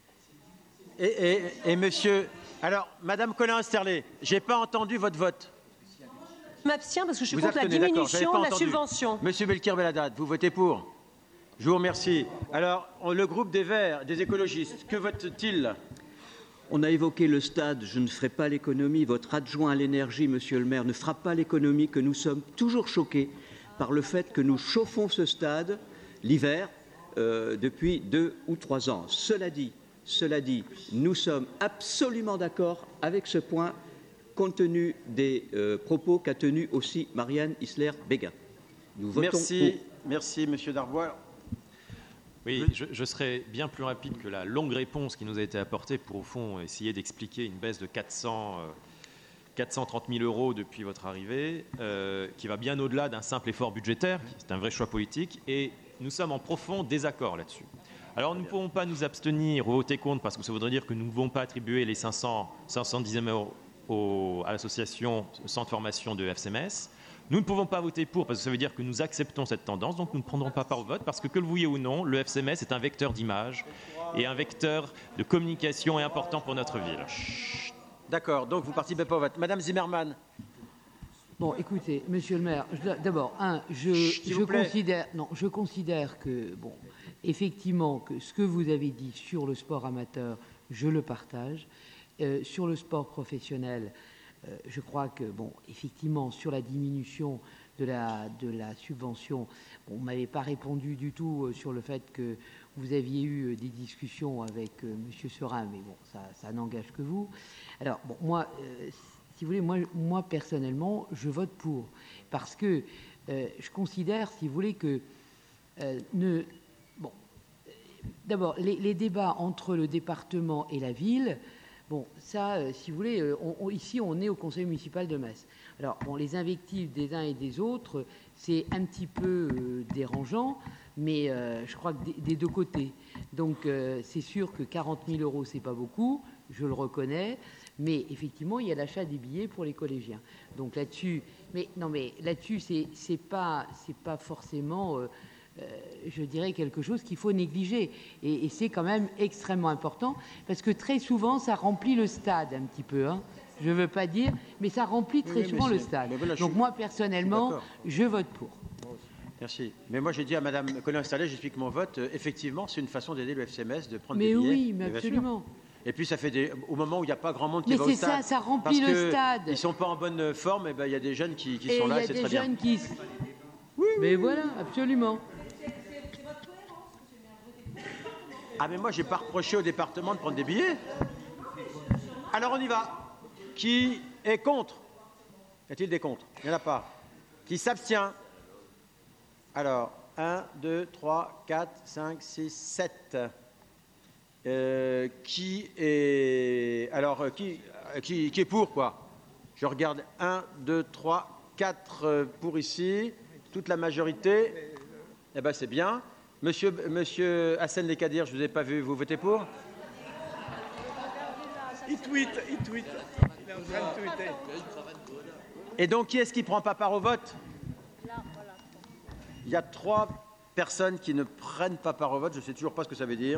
Et, et, et monsieur... Alors, Madame Colin-Osterlet, je n'ai pas entendu votre vote. Je m'abstiens parce que je suis Vous contre la abstenez, d'accord, j'avais diminution pas de la entendu. subvention. Monsieur Belkir Belhaddad, vous votez pour? Je vous remercie. Alors, on- le groupe des Verts, des écologistes, que vote-t-il? On a évoqué le stade, je ne ferai pas l'économie. Votre adjoint à l'énergie, monsieur le maire, ne fera pas l'économie, que nous sommes toujours choqués par le fait que nous chauffons ce stade l'hiver euh, depuis deux ou trois ans. Cela dit, cela dit, nous sommes absolument d'accord avec ce point, compte tenu des euh, propos qu'a tenus aussi Marianne Isler-Béguin. Nous votons Merci, pour. merci, monsieur Darbois. Oui, je, je serai bien plus rapide que la longue réponse qui nous a été apportée pour, au fond, essayer d'expliquer une baisse de quatre cents, euh, quatre cent trente mille euros depuis votre arrivée, euh, qui va bien au-delà d'un simple effort budgétaire. C'est un vrai choix politique. Et nous sommes en profond désaccord là-dessus. Alors, nous ne pouvons pas nous abstenir ou voter contre parce que ça voudrait dire que nous ne pouvons pas attribuer les cinq cents, cinq cent dix au, à l'association Centre de formation de F C M S. Nous ne pouvons pas voter pour parce que ça veut dire que nous acceptons cette tendance, donc nous ne prendrons pas part au vote parce que, que le vouliez ou non, le F C M S est un vecteur d'image et un vecteur de communication est important pour notre ville. D'accord, donc vous participez pas au vote. Madame Zimmermann. Bon, écoutez, monsieur le maire, d'abord, un, je, je considère, non, je considère que, bon, effectivement, que ce que vous avez dit sur le sport amateur, je le partage. Euh, sur le sport professionnel, euh, je crois que, bon, effectivement, sur la diminution de la, de la subvention, bon, on ne m'avait pas répondu du tout euh, sur le fait que vous aviez eu euh, des discussions avec euh, monsieur Serin, mais bon, ça, ça n'engage que vous. Alors, bon, moi, euh, si vous voulez, moi, moi, personnellement, je vote pour, parce que euh, je considère, si vous voulez, que euh, ne... Bon, d'abord, les, les débats entre le département et la ville, bon, ça, euh, si vous voulez, euh, on, on, ici, on est au conseil municipal de Metz. Alors, bon, les invectives des uns et des autres, c'est un petit peu euh, dérangeant, mais euh, je crois que des, des deux côtés. Donc, euh, c'est sûr que quarante mille euros, c'est pas beaucoup, je le reconnais, mais effectivement, il y a l'achat des billets pour les collégiens. Donc là-dessus, mais non, mais là-dessus, c'est, c'est pas, c'est pas forcément, euh, euh, je dirais, quelque chose qu'il faut négliger. Et, et c'est quand même extrêmement important, parce que très souvent, ça remplit le stade un petit peu, hein. Je ne veux pas dire, mais ça remplit très oui, souvent le stade. Voilà, donc moi, personnellement, je, je vote pour. Merci. Mais moi, j'ai dit à Mme Colin-Stallet, j'explique mon vote. Euh, effectivement, c'est une façon d'aider le F C M S de prendre mais des billets. Mais oui, mais absolument. Et puis, ça fait des... au moment où il n'y a pas grand monde qui mais va au stade. Mais c'est ça, ça remplit le stade. Ils ne sont pas en bonne forme, et ben, il y a des jeunes qui, qui et sont là, c'est très bien. Il y a des jeunes qui... Oui, mais voilà, absolument. Ah, mais moi, je n'ai pas reproché au département de prendre des billets. Alors, on y va. Qui est contre? Y a-t-il des contre? Il n'y en a pas. Qui s'abstient? Alors, un, deux, trois, quatre, cinq, six, sept. Euh, qui est... Alors, euh, qui, euh, qui, qui est pour, quoi? Je regarde un, deux, trois, quatre euh, pour ici. Toute la majorité. Eh bien, c'est bien. Monsieur, monsieur Hassen Lekadir, je ne vous ai pas vu. Vous votez pour? Il tweet, il tweet. Il est en train de tweeter. Et donc, qui est-ce qui ne prend pas part au vote? Il y a trois personnes qui ne prennent pas part au vote. Je ne sais toujours pas ce que ça veut dire.